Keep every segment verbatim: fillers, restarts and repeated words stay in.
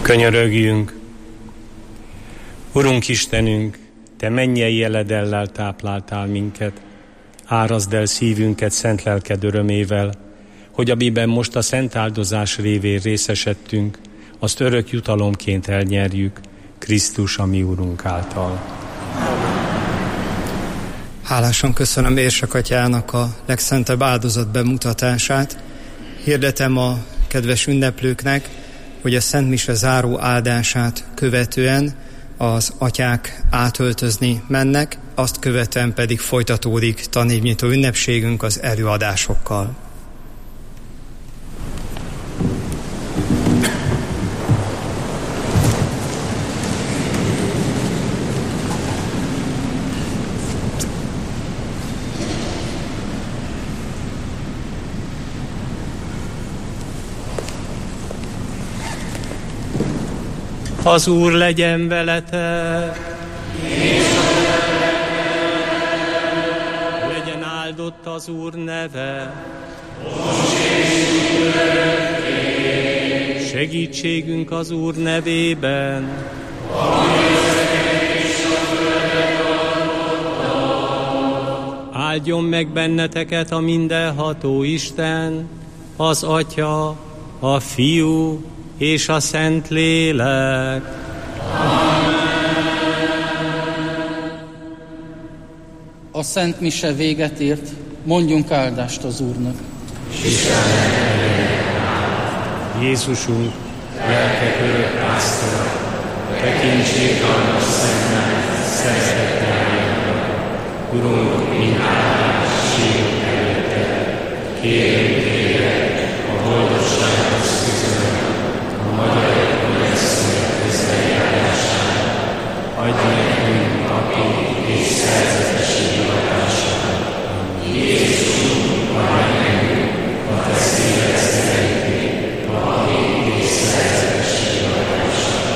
Könyörögjünk. Urunk Istenünk, Te mennyei jeledellel tápláltál minket, áraszd el szívünket szent lelked örömével, hogy amiben most a szent áldozás révén részesedtünk, azt örök jutalomként elnyerjük Krisztus, a mi Urunk által. Hálásan köszönöm Érsek atyának a legszentebb áldozat bemutatását. Hirdetem a kedves ünneplőknek, hogy a Szent Mise záró áldását követően az atyák átöltözni mennek, azt követően pedig folytatódik tanévnyitó ünnepségünk az előadásokkal. Az Úr legyen veletek! Legyen áldott az Úr neve! Segítségünk az Úr nevében! Áldjon meg benneteket a mindenható Isten, az Atya, a Fiú és a Szentlélek. A Szent Mise véget ért, mondjunk áldást az Úrnak. Jézusunk, lelkek örök pásztora, tekintséggalmas szentnád, szeretettel Urunk, mint áldás, sírunk előtte, kérünk téged, a boldogsághoz köszönöm, a magyar ökológiai közbejárására, adj nekünk napi és szerzetesi hivatásra. Jézusunk, adj nekünk a te szíved szerinti napi és szerzetesi hivatásra.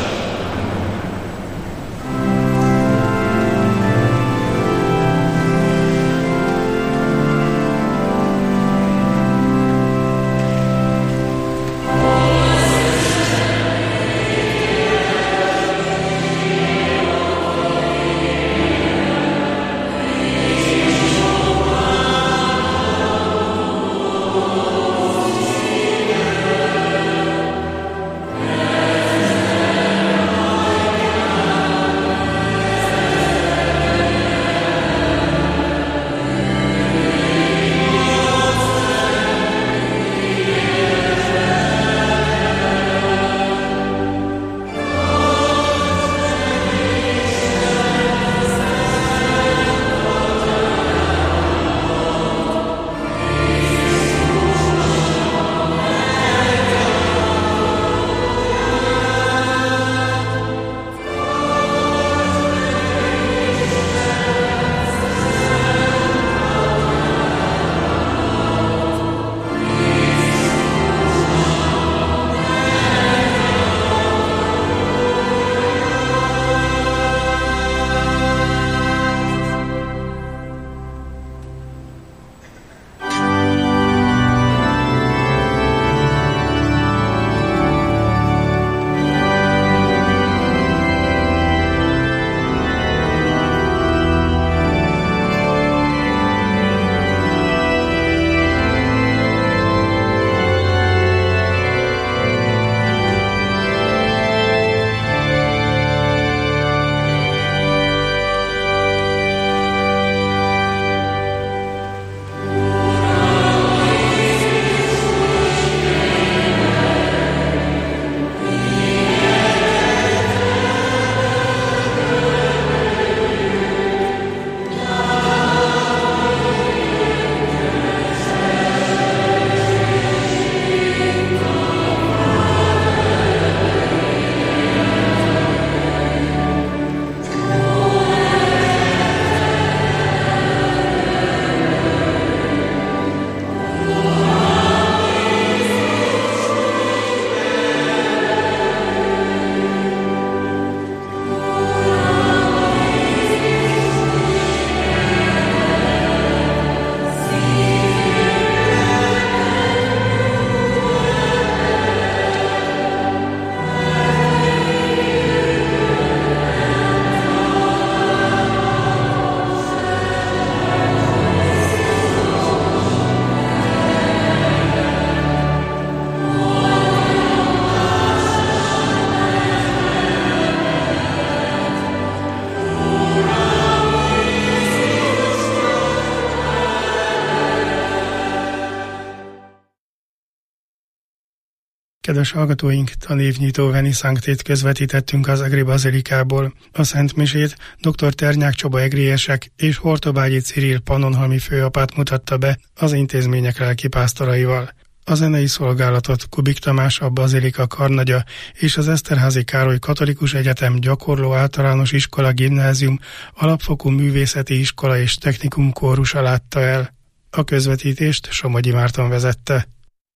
Kedves hallgatóink, tanévnyitó veniszanctét közvetítettünk az Egri Bazilikából. A Szent Misét dr. Ternyák Csaba egriesek és Hortobágyi Ciril pannonhalmi főapát mutatta be az intézmények lelkipásztoraival. A zenei szolgálatot Kubik Tamás, a Bazilika karnagya és az Eszterházy Károly Katolikus Egyetem Gyakorló Általános Iskola Gimnázium Alapfokú Művészeti Iskola és Technikum kórusa látta el. A közvetítést Somogyi Márton vezette.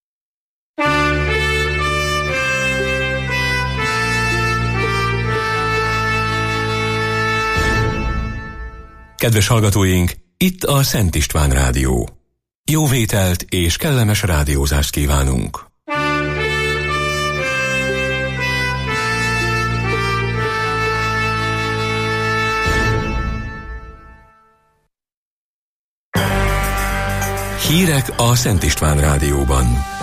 Kedves hallgatóink, itt a Szent István Rádió. Jó vételt és kellemes rádiózást kívánunk! Hírek a Szent István Rádióban.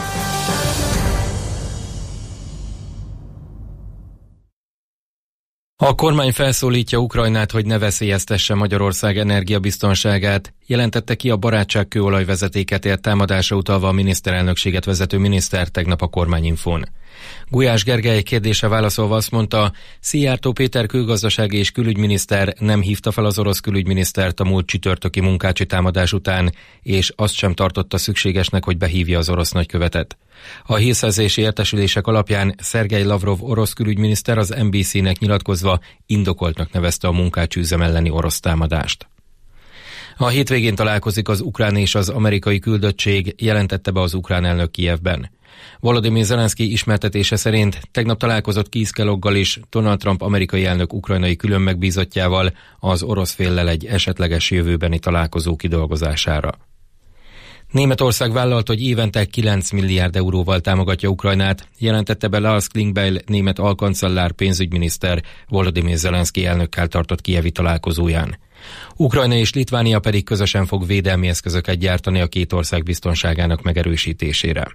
A kormány felszólítja Ukrajnát, hogy ne veszélyeztesse Magyarország energiabiztonságát, jelentette ki a barátságkőolajvezetéket ért támadásra utalva a miniszterelnökséget vezető miniszter tegnap a Kormányinfón. Gulyás Gergely kérdése válaszolva azt mondta, Szijjártó Péter külgazdasági és külügyminiszter nem hívta fel az orosz külügyminisztert a múlt csütörtöki munkácsi támadás után, és azt sem tartotta szükségesnek, hogy behívja az orosz nagykövetet. A hírszerzési értesülések alapján Szergej Lavrov orosz külügyminiszter az en bé cé-nek nyilatkozva indokoltnak nevezte a munkácsi üzem elleni orosz támadást. A hétvégén találkozik az ukrán és az amerikai küldöttség, jelentette be az ukrán elnök Kijevben. Volodymyr Zelenszky ismertetése szerint tegnap találkozott Keith Kelloggal is, Donald Trump amerikai elnök ukrajnai külön megbízottjával az orosz féllel egy esetleges jövőbeni találkozó kidolgozására. Németország vállalt, hogy évente kilenc milliárd euróval támogatja Ukrajnát, jelentette be Lars Klingbeil német alkancellár pénzügyminiszter Volodymyr Zelenszky elnökkel tartott kijevi találkozóján. Ukrajna és Litvánia pedig közösen fog védelmi eszközöket gyártani a két ország biztonságának megerősítésére.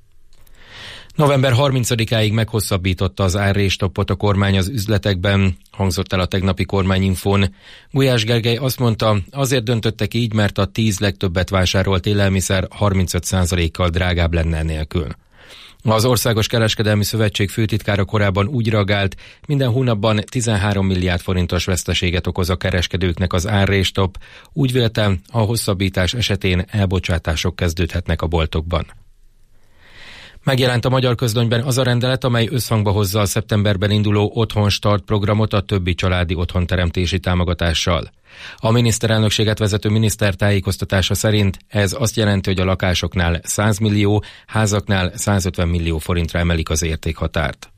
november harmincadikáig meghosszabbította az árréstoppot a kormány az üzletekben, hangzott el a tegnapi Kormányinfón. Gulyás Gergely azt mondta, azért döntöttek így, mert a tíz legtöbbet vásárolt élelmiszer harmincöt százalékkal drágább lenne nélkül. Az Országos Kereskedelmi Szövetség főtitkára korábban úgy reagált, minden hónapban tizenhárom milliárd forintos veszteséget okoz a kereskedőknek az árréstopp, úgy vélte, a hosszabbítás esetén elbocsátások kezdődhetnek a boltokban. Megjelent a Magyar Közlönyben az a rendelet, amely összhangba hozza a szeptemberben induló Otthon Start programot a többi családi otthonteremtési támogatással. A miniszterelnökséget vezető miniszter tájékoztatása szerint ez azt jelenti, hogy a lakásoknál száz millió, házaknál százötven millió forintra emelik az értékhatárt.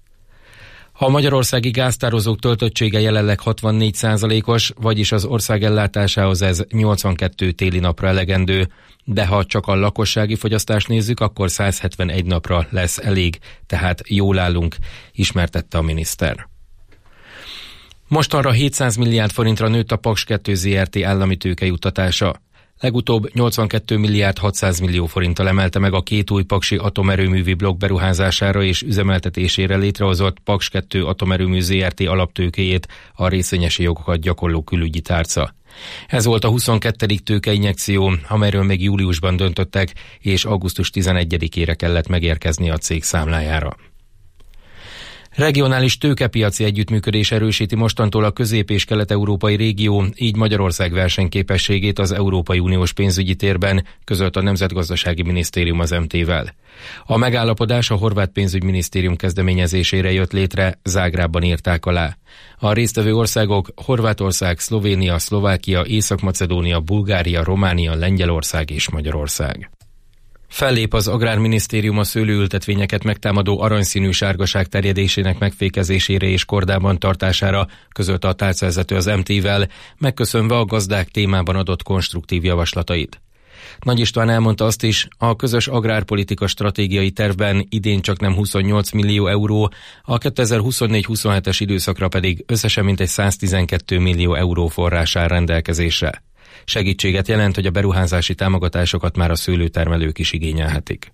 A magyarországi gáztározók töltöttsége jelenleg hatvannégy százalékos, vagyis az ország ellátásához ez nyolcvankettő téli napra elegendő, de ha csak a lakossági fogyasztást nézzük, akkor száz hetvenegy napra lesz elég, tehát jól állunk, ismertette a miniszter. Mostanra hétszáz milliárd forintra nőtt a Paks kettő zé er té állami tőkejuttatása. Legutóbb nyolcvankettő milliárd hatszáz millió forinttal emelte meg a két új paksi atomerőművi blokk beruházására és üzemeltetésére létrehozott Paks kettő atomerőmű zé er té alaptőkéjét a részvényesi jogokat gyakorló külügyi tárca. Ez volt a huszonkettedik tőkeinjekció, amelyről még júliusban döntöttek, és augusztus tizenegyedikére kellett megérkezni a cég számlájára. Regionális tőkepiaci együttműködés erősíti mostantól a közép- és kelet-európai régió, így Magyarország versenyképességét az Európai Uniós pénzügyi térben, közölt a Nemzetgazdasági Minisztérium az em té-vel. A megállapodás a horvát pénzügyminisztérium kezdeményezésére jött létre, Zágrábban írták alá. A résztvevő országok Horvátország, Szlovénia, Szlovákia, Észak-Macedónia, Bulgária, Románia, Lengyelország és Magyarország. Fellép az Agrárminisztérium a szőlőültetvényeket megtámadó aranyszínű sárgaság terjedésének megfékezésére és kordában tartására, közölte a tárcavezető az em té-vel, megköszönve a gazdák témában adott konstruktív javaslatait. Nagy István elmondta azt is, a közös agrárpolitika stratégiai tervben idén csak nem huszonnyolc millió euró, a kétezer-huszonnégy huszonhetes időszakra pedig összesen mintegy száztizenkét millió euró forrás áll rendelkezésre. Segítséget jelent, hogy a beruházási támogatásokat már a szőlőtermelők is igényelhetik.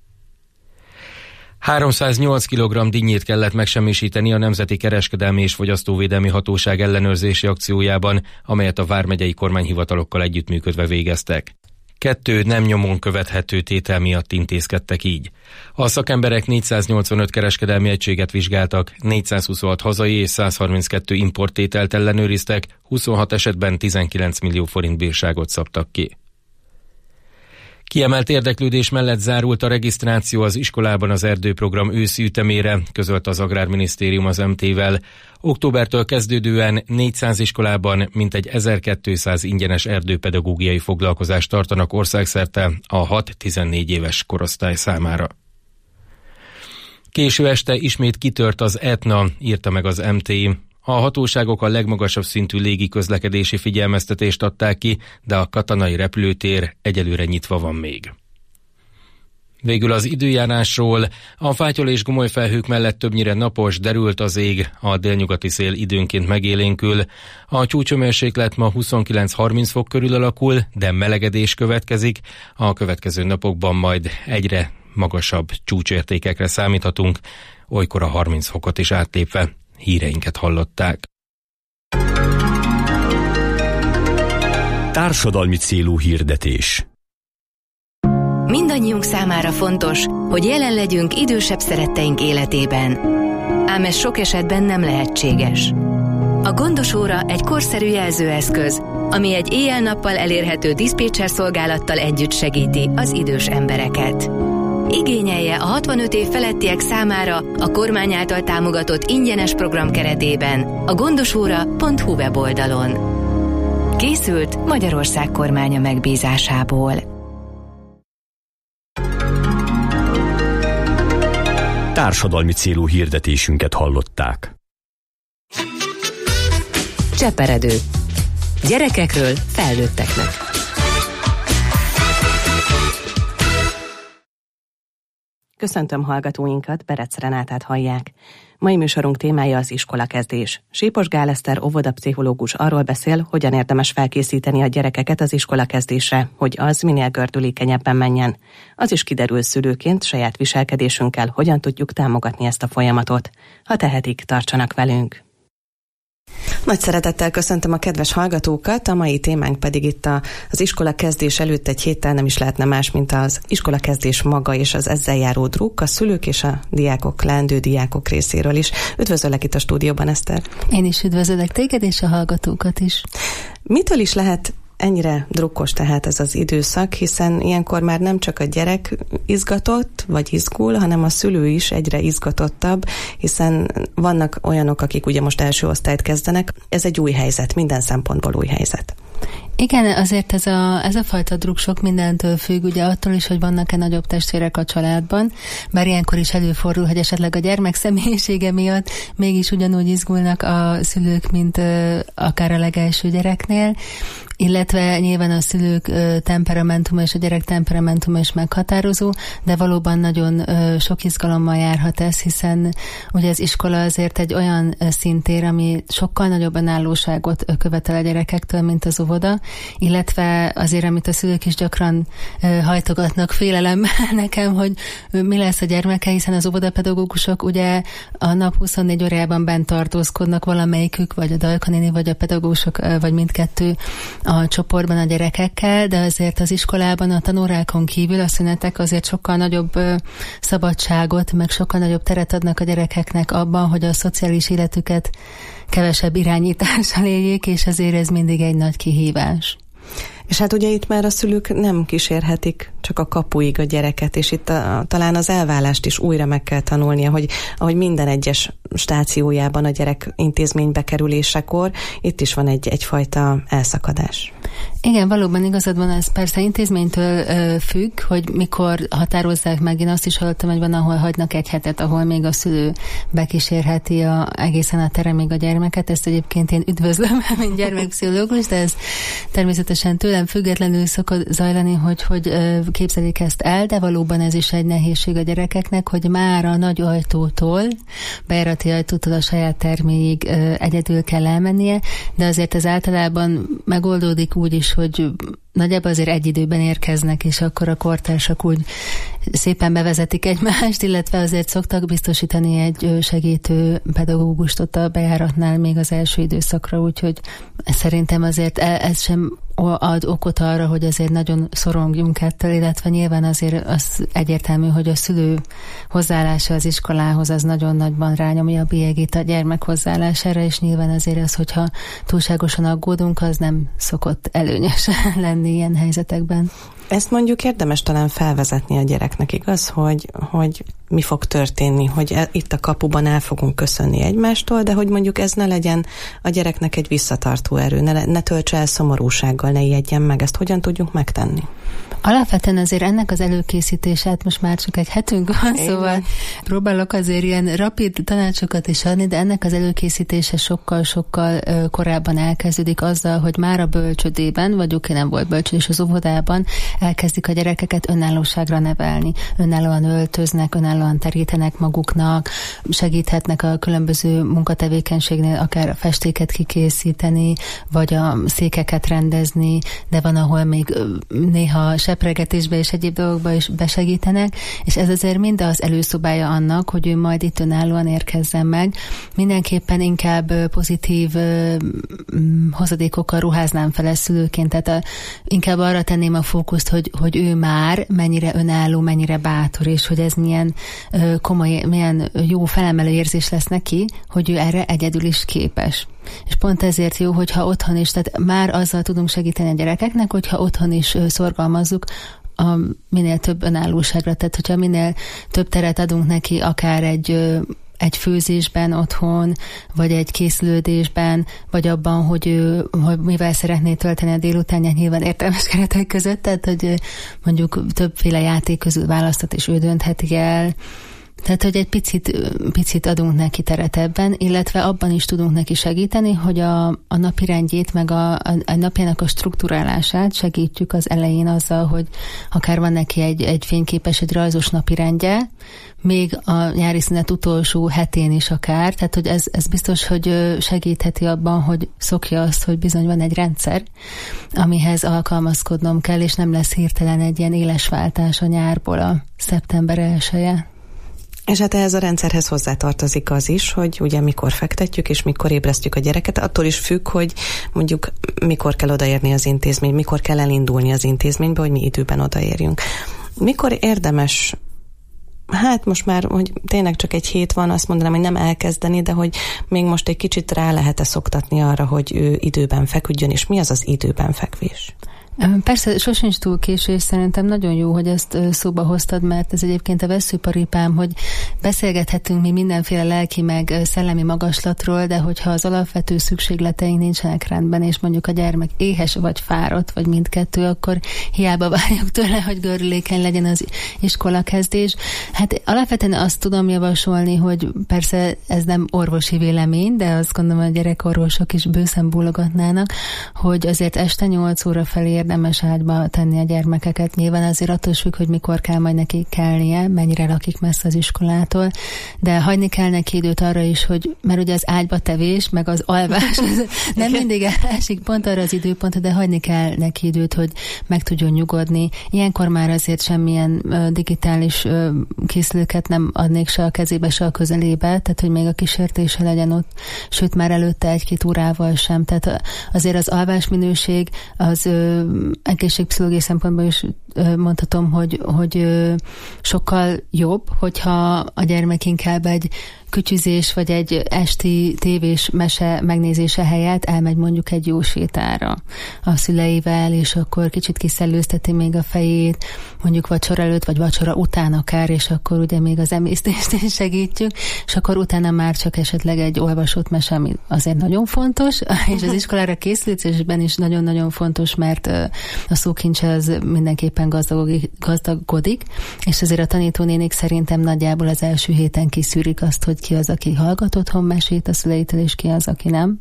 háromszáznyolc kilogramm dinnyét kellett megsemmisíteni a Nemzeti Kereskedelmi és Fogyasztóvédelmi Hatóság ellenőrzési akciójában, amelyet a vármegyei kormányhivatalokkal együttműködve végeztek. kettő nem nyomon követhető tétel miatt intézkedtek így. A szakemberek négyszáznyolcvanöt kereskedelmi egységet vizsgáltak, négyszázhuszonhat hazai és százharminckettő importtételt ellenőriztek, huszonhat esetben tizenkilenc millió forint bírságot szabtak ki. Kiemelt érdeklődés mellett zárult a regisztráció az iskolában az erdőprogram őszi ütemére, közölt az Agrárminisztérium az em té-vel. Októbertől kezdődően négyszáz iskolában mintegy ezerkétszáz ingyenes erdőpedagógiai foglalkozást tartanak országszerte a hat-tizennégy éves korosztály számára. Késő este ismét kitört az Etna, írta meg az em té. A hatóságok a legmagasabb szintű légiközlekedési figyelmeztetést adták ki, de a katonai repülőtér egyelőre nyitva van még. Végül az időjárásról. A fátyol és gomoly felhők mellett többnyire napos, derült az ég, a délnyugati szél időnként megélénkül. A csúcshőmérséklet ma huszonkilenc-harminc fok körül alakul, de melegedés következik. A következő napokban majd egyre magasabb csúcsértékekre számíthatunk, olykor a harminc fokot is átlépve. Híreinket hallották. Társadalmi célú hirdetés. Mindannyiunk számára fontos, hogy jelen legyünk idősebb szeretteink életében. Ám ez sok esetben nem lehetséges. A Gondos óra egy korszerű jelzőeszköz, ami egy éjjel-nappal elérhető diszpécser szolgálattal együtt segíti az idős embereket. Igényelje a hatvanöt év felettiek számára a kormány által támogatott ingyenes program keretében a gondosóra pont hu weboldalon. Készült Magyarország kormánya megbízásából. Társadalmi célú hirdetésünket hallották. Cseperedő. Gyerekekről felnőtteknek. Köszöntöm hallgatóinkat, Berec Renátát hallják. Mai műsorunk témája az iskolakezdés. Sipos Gál Eszter óvodapszichológus arról beszél, hogyan érdemes felkészíteni a gyerekeket az iskolakezdésre, hogy az minél gördülékenyebben menjen. Az is kiderül szülőként, saját viselkedésünkkel hogyan tudjuk támogatni ezt a folyamatot. Ha tehetik, tartsanak velünk! Nagy szeretettel köszöntöm a kedves hallgatókat, a mai témánk pedig itt a, az iskola kezdés előtt egy héttel nem is lehetne más, mint az iskola kezdés maga és az ezzel járó drukk, a szülők és a diákok, leendő diákok részéről is. Üdvözöllek itt a stúdióban, Eszter! Én is üdvözöllek téged és a hallgatókat is. Mitől is lehet ennyire drukkos tehát ez az időszak, hiszen ilyenkor már nem csak a gyerek izgatott, vagy izgul, hanem a szülő is egyre izgatottabb, hiszen vannak olyanok, akik ugye most első osztályt kezdenek. Ez egy új helyzet, minden szempontból új helyzet. Igen, azért ez a, ez a fajta druk sok mindentől függ, ugye attól is, hogy vannak-e nagyobb testvérek a családban, bár ilyenkor is előfordul, hogy esetleg a gyermek személyisége miatt mégis ugyanúgy izgulnak a szülők, mint ö, akár a legelső gyereknél, illetve nyilván a szülők ö, temperamentuma és a gyerek temperamentuma is meghatározó, de valóban nagyon ö, sok izgalommal járhat ez, hiszen ugye az iskola azért egy olyan ö, szintér, ami sokkal nagyobb önállóságot ö, követel a gyerekektől, mint az óvoda, illetve azért, amit a szülők is gyakran ö, hajtogatnak félelem nekem, hogy ö, mi lesz a gyermeke, hiszen az óvodapedagógusok ugye a nap huszonnégy órájában bent tartózkodnak, valamelyikük, vagy a Dajka-néni, vagy a pedagógusok, ö, vagy mindkettő a csoportban a gyerekekkel, de azért az iskolában a tanórákon kívül a szünetek azért sokkal nagyobb ö, szabadságot, meg sokkal nagyobb teret adnak a gyerekeknek abban, hogy a szociális életüket kevesebb irányítással éljék, és ezért ez mindig egy nagy kihívás. És hát ugye itt már a szülők nem kísérhetik csak a kapuig a gyereket, és itt a, talán az elválást is újra meg kell tanulnia, hogy ahogy minden egyes stációjában a gyerek intézménybe kerülésekor, itt is van egy, egyfajta elszakadás. Igen, valóban igazad van, ez persze intézménytől ö, függ, hogy mikor határozzák meg. Én azt is hallottam, hogy van, ahol hagynak egy hetet, ahol még a szülő bekísérheti a, egészen a teremig a gyermeket. Ezt egyébként én üdvözlöm, mint gyermekpszichológus, de ez természetesen tőlem függetlenül szokott zajlani, hogy, hogy ö, képzelik ezt el, de valóban ez is egy nehézség a gyerekeknek, hogy már a nagy ajtótól, bejárati ajtótól a saját terméig ö, egyedül kell elmennie, de azért ez általában megoldódik úgy is, hogy nagyjából azért egy időben érkeznek, és akkor a kortársak úgy szépen bevezetik egymást, illetve azért szoktak biztosítani egy segítő pedagógust ott a bejáratnál még az első időszakra, úgyhogy szerintem azért ez sem ad okot arra, hogy azért nagyon szorongjunk ettől, illetve nyilván azért az egyértelmű, hogy a szülő hozzáállása az iskolához az nagyon nagyban rányomja a bélyegét a gyermek hozzáállására, és nyilván azért az, hogyha túlságosan aggódunk, az nem szokott előnyös lenni ilyen helyzetekben. Ezt mondjuk érdemes talán felvezetni a gyereknek, igaz, hogy, hogy mi fog történni, hogy e, itt a kapuban el fogunk köszönni egymástól, de hogy mondjuk ez ne legyen a gyereknek egy visszatartó erő, ne, ne töltse el szomorúsággal, ne ijedjen meg, ezt hogyan tudjuk megtenni? Alapvetően azért ennek az előkészítését most már csak egy hetünk van, Én szóval van. próbálok azért ilyen rapid tanácsokat is adni, de ennek az előkészítése sokkal-sokkal korábban elkezdődik azzal, hogy már a bölcsödében, vagy oké, nem volt bölcsödés, az óvodában elkezdik a gyerekeket önállóságra nevelni. Önállóan öltöznek, önállóan terítenek maguknak, segíthetnek a különböző munkatevékenységnél, akár a festéket kikészíteni, vagy a székeket rendezni, de van, ahol még néha sepregetésbe és egyéb dolgokba is besegítenek, és ez azért mind az előszobája annak, hogy ő majd itt önállóan érkezzen meg. Mindenképpen inkább pozitív hozadékokkal ruháznám fel ezt szülőként, tehát a, inkább arra tenném a fókuszt, hogy, hogy ő már mennyire önálló, mennyire bátor, és hogy ez milyen komoly, milyen jó felemelő érzés lesz neki, hogy ő erre egyedül is képes. És pont ezért jó, hogyha otthon is, tehát már azzal tudunk segíteni a gyerekeknek, hogyha otthon is szorgalmazzuk a minél több önállóságra, tehát hogyha minél több teret adunk neki, akár egy egy főzésben otthon, vagy egy készülődésben, vagy abban, hogy, ő, hogy mivel szeretné tölteni a délutánját, nyilván értelmes keretek között, tehát hogy mondjuk többféle játék közül választott, és ő döntheti el. Tehát, hogy egy picit, picit adunk neki teret ebben, illetve abban is tudunk neki segíteni, hogy a, a napirendjét, meg a, a, a napjának a strukturálását segítjük az elején azzal, hogy akár van neki egy, egy fényképes, egy rajzos napirendje, még a nyári szünet utolsó hetén is akár, tehát hogy ez, ez biztos, hogy segítheti abban, hogy szokja azt, hogy bizony van egy rendszer, amihez alkalmazkodnom kell, és nem lesz hirtelen egy ilyen éles váltás a nyárból a szeptember elseje. És hát ehhez a rendszerhez hozzátartozik az is, hogy ugye mikor fektetjük és mikor ébresztjük a gyereket, attól is függ, hogy mondjuk mikor kell odaérni az intézmény, mikor kell elindulni az intézménybe, hogy mi időben odaérjünk. Mikor érdemes, hát most már, hogy tényleg csak egy hét van, azt mondanám, hogy nem elkezdeni, de hogy még most egy kicsit rá lehet-e szoktatni arra, hogy ő időben feküdjön, és mi az az időben fekvés? Persze, sosincs túl késő, és szerintem nagyon jó, hogy ezt szóba hoztad, mert ez egyébként a vesszőparipám, hogy beszélgethetünk mi mindenféle lelki meg szellemi magaslatról, de hogyha az alapvető szükségleteink nincsenek rendben, és mondjuk a gyermek éhes vagy fáradt, vagy mindkettő, akkor hiába várjuk tőle, hogy görülékeny legyen az iskolakezdés. Hát alapvetően azt tudom javasolni, hogy persze ez nem orvosi vélemény, de azt gondolom, hogy a gyerekorvosok is bőszen bólogatnának, hogy azért este nyolc óra felé érdemes ágyba tenni a gyermekeket. Nyilván azért attól függ, hogy mikor kell majd neki kelnie, mennyire lakik messze az iskolától, de hagyni kell neki időt arra is, hogy, mert ugye az ágyba tevés, meg az alvás, nem mindig esik pont arra az időpont, de hagyni kell neki időt, hogy meg tudjon nyugodni. Ilyenkor már azért semmilyen uh, digitális uh, készülőket nem adnék se a kezébe, se a közelébe, tehát hogy még a kísértése legyen ott, sőt már előtte egy-két órával sem. Tehát azért az alvásminőség az uh, egészségpszichológiai szempontból is mondhatom, hogy, hogy sokkal jobb, hogyha a gyermek inkább egy kütyüzés, vagy egy esti tévés mese megnézése helyett elmegy mondjuk egy jó sétára a szüleivel, és akkor kicsit kiszellőzteti még a fejét, mondjuk vacsora előtt, vagy vacsora után akár, és akkor ugye még az emésztést is segítjük, és akkor utána már csak esetleg egy olvasott mese, ami azért nagyon fontos, és az iskolára készülésben is nagyon-nagyon fontos, mert a szókincse az mindenképpen gazdagodik, gazdagodik, és azért a tanítónénik szerintem nagyjából az első héten kiszűrik azt, hogy ki az, aki hallgat otthon mesét a szüleitől, és ki az, aki nem.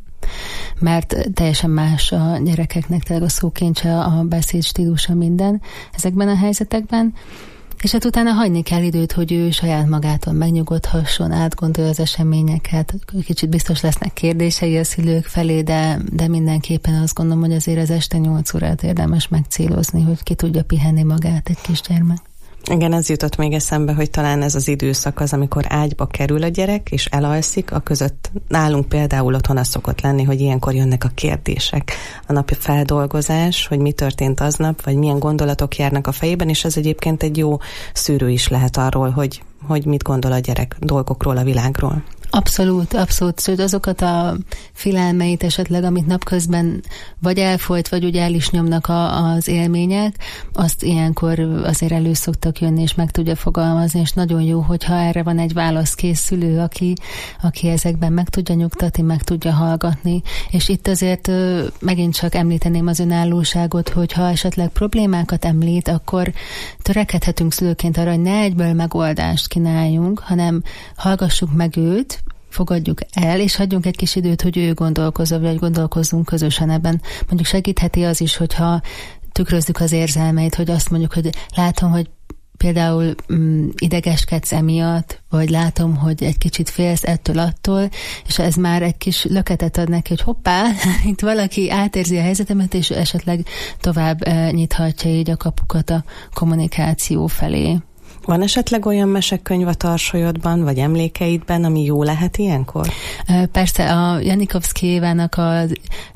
Mert teljesen más a gyerekeknek, tényleg a szókincse, a beszéd stílusa, minden ezekben a helyzetekben. És hát utána hagyni kell időt, hogy ő saját magától megnyugodhasson, átgondolja az eseményeket. Kicsit biztos lesznek kérdései a szülők felé, de, de mindenképpen azt gondolom, hogy azért az este nyolc órát érdemes megcélozni, hogy ki tudja pihenni magát egy kisgyermek. Igen, ez jutott még eszembe, hogy talán ez az időszak az, amikor ágyba kerül a gyerek, és elalszik, a között nálunk például otthon az szokott lenni, hogy ilyenkor jönnek a kérdések, a napi feldolgozás, hogy mi történt aznap, vagy milyen gondolatok járnak a fejében, és ez egyébként egy jó szűrő is lehet arról, hogy, hogy mit gondol a gyerek dolgokról, a világról. Abszolút, abszolút. Szóval azokat a félelmeit esetleg, amit napközben vagy elfolyt, vagy úgy el is nyomnak a, az élmények, azt ilyenkor azért elő szoktak jönni, és meg tudja fogalmazni, és nagyon jó, hogyha erre van egy válaszkész szülő, aki, aki ezekben meg tudja nyugtatni, meg tudja hallgatni. És itt azért megint csak említeném az önállóságot, hogyha esetleg problémákat említ, akkor törekedhetünk szülőként arra, hogy ne egyből megoldást kínáljunk, hanem hallgassuk meg őt, fogadjuk el, és hagyjunk egy kis időt, hogy ő gondolkozza, vagy gondolkozzunk közösen ebben. Mondjuk segítheti az is, hogyha tükrözzük az érzelmeit, hogy azt mondjuk, hogy látom, hogy például mm, idegeskedsz emiatt, vagy látom, hogy egy kicsit félsz ettől attól, és ez már egy kis löketet ad neki, hogy hoppá, itt valaki átérzi a helyzetemet, és esetleg tovább e, nyithatja így a kapukat a kommunikáció felé. Van esetleg olyan mesekönyv a tarsolyodban, vagy emlékeidben, ami jó lehet ilyenkor? Persze, a Janikovszky Évának az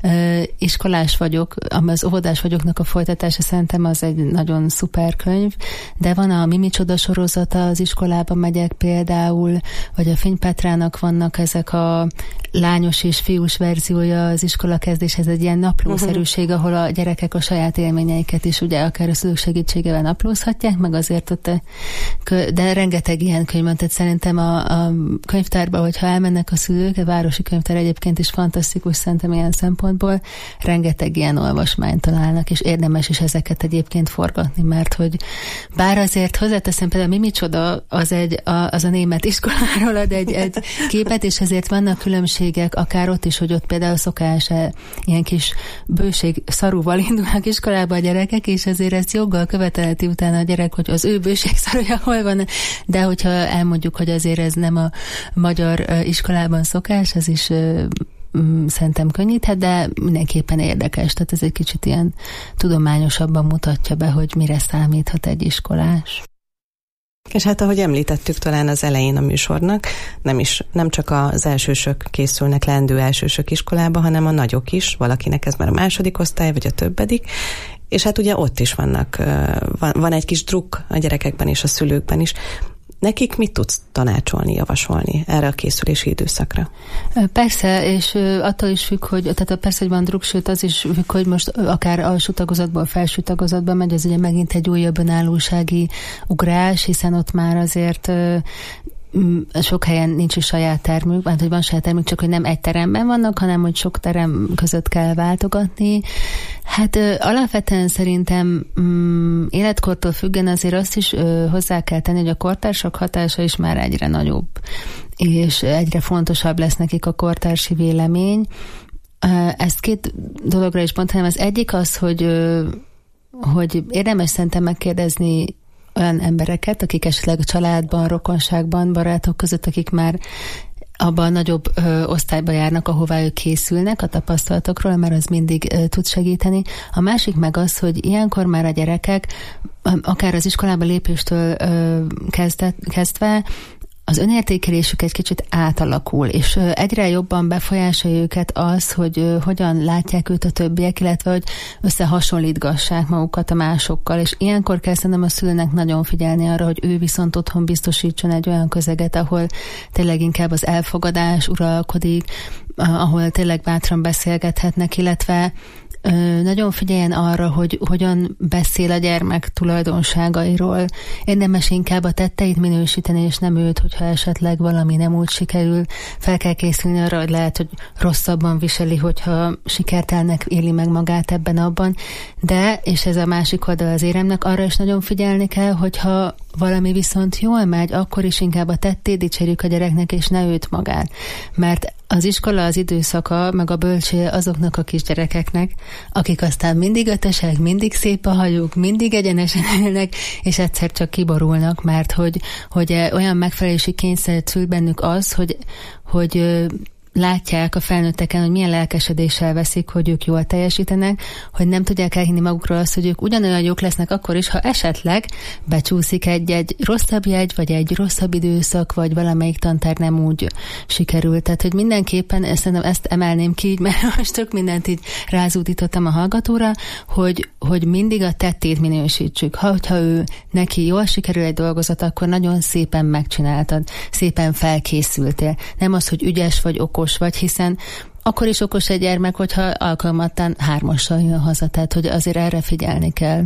iskolás vagyok, az óvodás vagyoknak a folytatása szerintem az egy nagyon szuper könyv, de van a Mimi Csoda sorozata, az iskolába megyek például, vagy a Fény Petrának vannak ezek a lányos és fiús verziója az iskola kezdéshez, egy ilyen naplószerűség, ahol a gyerekek a saját élményeiket is ugye akár a szülők segítségével naplózhatják, meg azért ott de rengeteg ilyen könyv van, tehát szerintem a, a könyvtárba, hogyha elmennek a szülők, a városi könyvtár egyébként is fantasztikus szerintem ilyen szempontból, rengeteg ilyen olvasmányt találnak, és érdemes is ezeket egyébként forgatni, mert hogy bár azért hozzáteszem, például Mimi Csoda az, egy, a, az a német iskoláról ad egy, egy képet, és ezért vannak különbségek, akár ott is, hogy ott például szokás ilyen kis bőség szarúval indulnak iskolába a gyerekek, és ezért ezt joggal követelheti utána a gyerek, hogy az ő bőség szarúja hol van, de hogyha elmondjuk, hogy azért ez nem a magyar iskolában szokás, ez is szerintem könnyíthet, de mindenképpen érdekes, tehát ez egy kicsit ilyen tudományosabban mutatja be, hogy mire számíthat egy iskolás. És hát ahogy említettük talán az elején a műsornak, nem is, nem csak az elsősök készülnek leendő elsősök iskolába, hanem a nagyok is, valakinek ez már a második osztály, vagy a többedik, és hát ugye ott is vannak, van, van egy kis druk a gyerekekben és a szülőkben is. Nekik mit tudsz tanácsolni, javasolni erre a készülési időszakra? Persze, és attól is függ, hogy, tehát persze, hogy van druk, sőt az is függ, hogy most akár alsó tagozatból felső tagozatba megy, az ugye megint egy újabb önállósági ugrás, hiszen ott már azért sok helyen nincs is saját termük, mert hogy van saját termük, csak hogy nem egy teremben vannak, hanem hogy sok terem között kell váltogatni. Hát ö, alapvetően szerintem mm, életkortól függen azért azt is ö, hozzá kell tenni, hogy a kortársak hatása is már egyre nagyobb, és egyre fontosabb lesz nekik a kortársi vélemény. Ezt két dologra is mondtam, az egyik az, hogy, ö, hogy érdemes szerintem megkérdezni olyan embereket, akik esetleg a családban, rokonságban, barátok között, akik már abban a nagyobb ö, osztályba járnak, ahová ők készülnek a tapasztalatokról, mert az mindig ö, tud segíteni. A másik meg az, hogy ilyenkor már a gyerekek, akár az iskolába lépéstől ö, kezdet, kezdve, az önértékelésük egy kicsit átalakul, és egyre jobban befolyásolja őket az, hogy hogyan látják őt a többiek, illetve hogy összehasonlítgassák magukat a másokkal, és ilyenkor kell szerintem a szülőnek nagyon figyelni arra, hogy ő viszont otthon biztosítson egy olyan közeget, ahol tényleg inkább az elfogadás uralkodik, ahol tényleg bátran beszélgethetnek, illetve nagyon figyeljen arra, hogy hogyan beszél a gyermek tulajdonságairól. Érdemes inkább a tetteit minősíteni, és nem őt, hogyha esetleg valami nem úgy sikerül. Fel kell készülni arra, hogy lehet, hogy rosszabban viseli, hogyha sikertelnek éli meg magát ebben-abban. De, és ez a másik oldal az éremnek, arra is nagyon figyelni kell, hogyha valami viszont jól megy, akkor is inkább a tettét dicsérjük a gyereknek, és ne őt magát. Mert az iskola az időszaka, meg a bölcsője azoknak a kisgyerekeknek, akik aztán mindig ötösek, mindig szép a hajuk, mindig egyenesen élnek, és egyszer csak kiborulnak, mert hogy, hogy olyan megfelelési kényszert szül bennük az, hogy, hogy látják a felnőtteken, hogy milyen lelkesedéssel veszik, hogy ők jól teljesítenek, hogy nem tudják elhinni magukról azt, hogy ők ugyanolyan jók lesznek akkor is, ha esetleg becsúszik egy-egy rosszabb jegy, vagy egy rosszabb időszak, vagy valamelyik tantár nem úgy sikerült. Tehát, hogy mindenképpen ezt, ezt emelném ki, így, mert most tök mindent így rázúdítottam a hallgatóra, hogy, hogy mindig a tettét minősítsük. Ha, hogyha ő neki jól sikerül egy dolgozat, akkor nagyon szépen megcsináltad, szépen felkészültél. Nem az, hogy ügyes vagy, okos vagy, hiszen akkor is okos egy gyermek, hogyha alkalmattán hármassal jön haza, tehát hogy azért erre figyelni kell.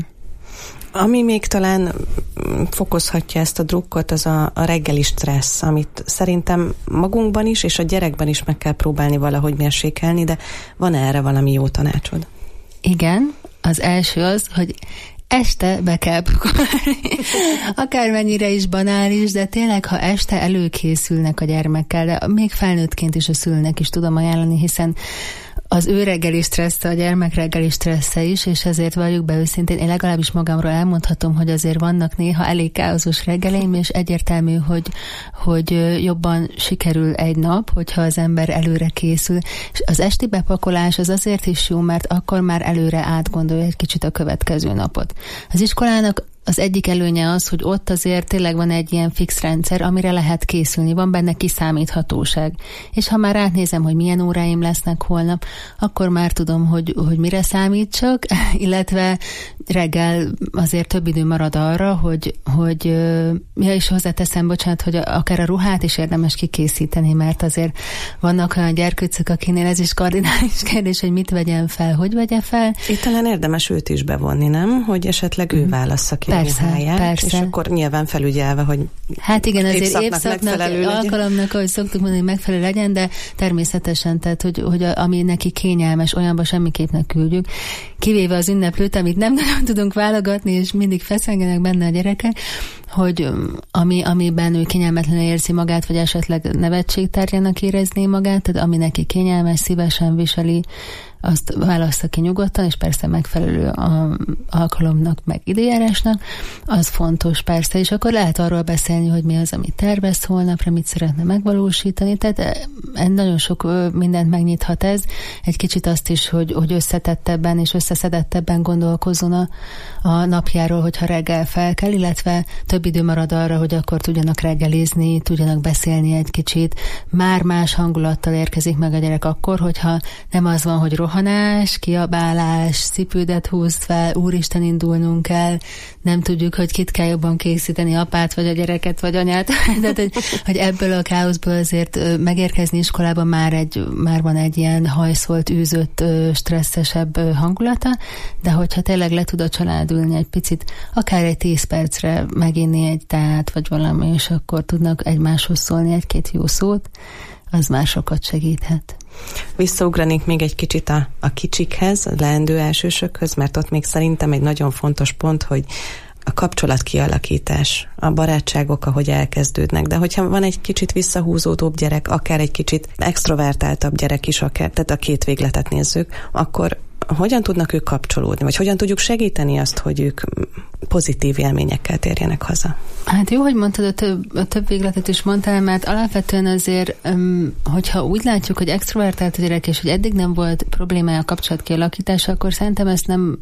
Ami még talán fokozhatja ezt a drukkot, az a, a reggeli stressz, amit szerintem magunkban is, és a gyerekben is meg kell próbálni valahogy mérsékelni, de van erre valami jó tanácsod? Igen, az első az, hogy este be kell pakolni. Akármennyire is banális, de tényleg, ha este előkészülnek a gyermekkel, de még felnőttként is a szülőnek is tudom ajánlani, hiszen az ő reggeli stressze, a gyermek reggeli stressze is, és ezért valljuk be őszintén, én legalábbis magamról elmondhatom, hogy azért vannak néha elég káoszos reggeleim, és egyértelmű, hogy, hogy jobban sikerül egy nap, hogyha az ember előre készül. És az esti bepakolás az azért is jó, mert akkor már előre átgondolja egy kicsit a következő napot. Az iskolának az egyik előnye az, hogy ott azért tényleg van egy ilyen fix rendszer, amire lehet készülni, van benne kiszámíthatóság. És ha már átnézem, hogy milyen óráim lesznek holnap, akkor már tudom, hogy, hogy mire számítsak, illetve reggel azért több idő marad arra, hogy, hogy ja, is hozzáteszem, bocsánat, hogy akár a ruhát is érdemes kikészíteni, mert azért vannak olyan gyerkőcök, akinél ez is kardinális kérdés, hogy mit vegyen fel, hogy vegye fel. Itt talán érdemes őt is bevonni, nem? Hogy esetleg ő válassza ki. Persze, ruháját, persze. És akkor nyilván felügyelve, hogy hát igen, azért évszaknak, évszaknak alkalomnak, ahogy szoktuk mondani, megfelelő legyen, de természetesen, tehát, hogy, hogy a, ami neki kényelmes, olyanba semmiképp ne küldjük. Kivéve az ünneplőt, amit nem nagyon tudunk válogatni, és mindig feszengenek benne a gyerekek, hogy ami, amiben ő kényelmetlenül érzi magát, vagy esetleg nevetségtárgyának érezné magát, tehát ami neki kényelmes, szívesen viseli, azt válassza ki nyugodtan, és persze megfelelő a alkalomnak, meg időjárásnak, az fontos persze, és akkor lehet arról beszélni, hogy mi az, amit tervez holnapra, mit szeretne megvalósítani, tehát nagyon sok mindent megnyithat ez, egy kicsit azt is, hogy, hogy összetettebben és összeszedettebben gondolkozzon a, a napjáról, hogyha reggel fel kell, illetve több idő marad arra, hogy akkor tudjanak reggelizni, tudjanak beszélni egy kicsit, már más hangulattal érkezik meg a gyerek akkor, hogyha nem az van, hogy rohanás, kiabálás, szipődet húzd fel, úristen, indulnunk kell, nem tudjuk, hogy kit kell jobban készíteni, apát, vagy a gyereket, vagy anyát. Tehát, hogy, hogy ebből a káoszból azért megérkezni iskolában már, egy, már van egy ilyen hajszolt, űzött, stresszesebb hangulata, de hogyha tényleg le tud a család ülni egy picit, akár egy tíz percre meginni egy teát, vagy valami, és akkor tudnak egymáshoz szólni egy-két jó szót, az már sokat segíthet. Visszaugranék még egy kicsit a, a kicsikhez, a leendő elsősökhöz, mert ott még szerintem egy nagyon fontos pont, hogy a kapcsolat kialakítás, a barátságok, ahogy elkezdődnek, de hogyha van egy kicsit visszahúzódóbb gyerek, akár egy kicsit extrovertáltabb gyerek is, akár, tehát a két végletet nézzük, akkor hogyan tudnak ők kapcsolódni, vagy hogyan tudjuk segíteni azt, hogy ők pozitív élményekkel térjenek haza? Hát jó, hogy mondtad, a több, a több végletet is mondtál, mert alapvetően azért, hogyha úgy látjuk, hogy extrovertált a gyerek, és hogy eddig nem volt problémája a kapcsolat kialakítása, akkor szerintem ezt nem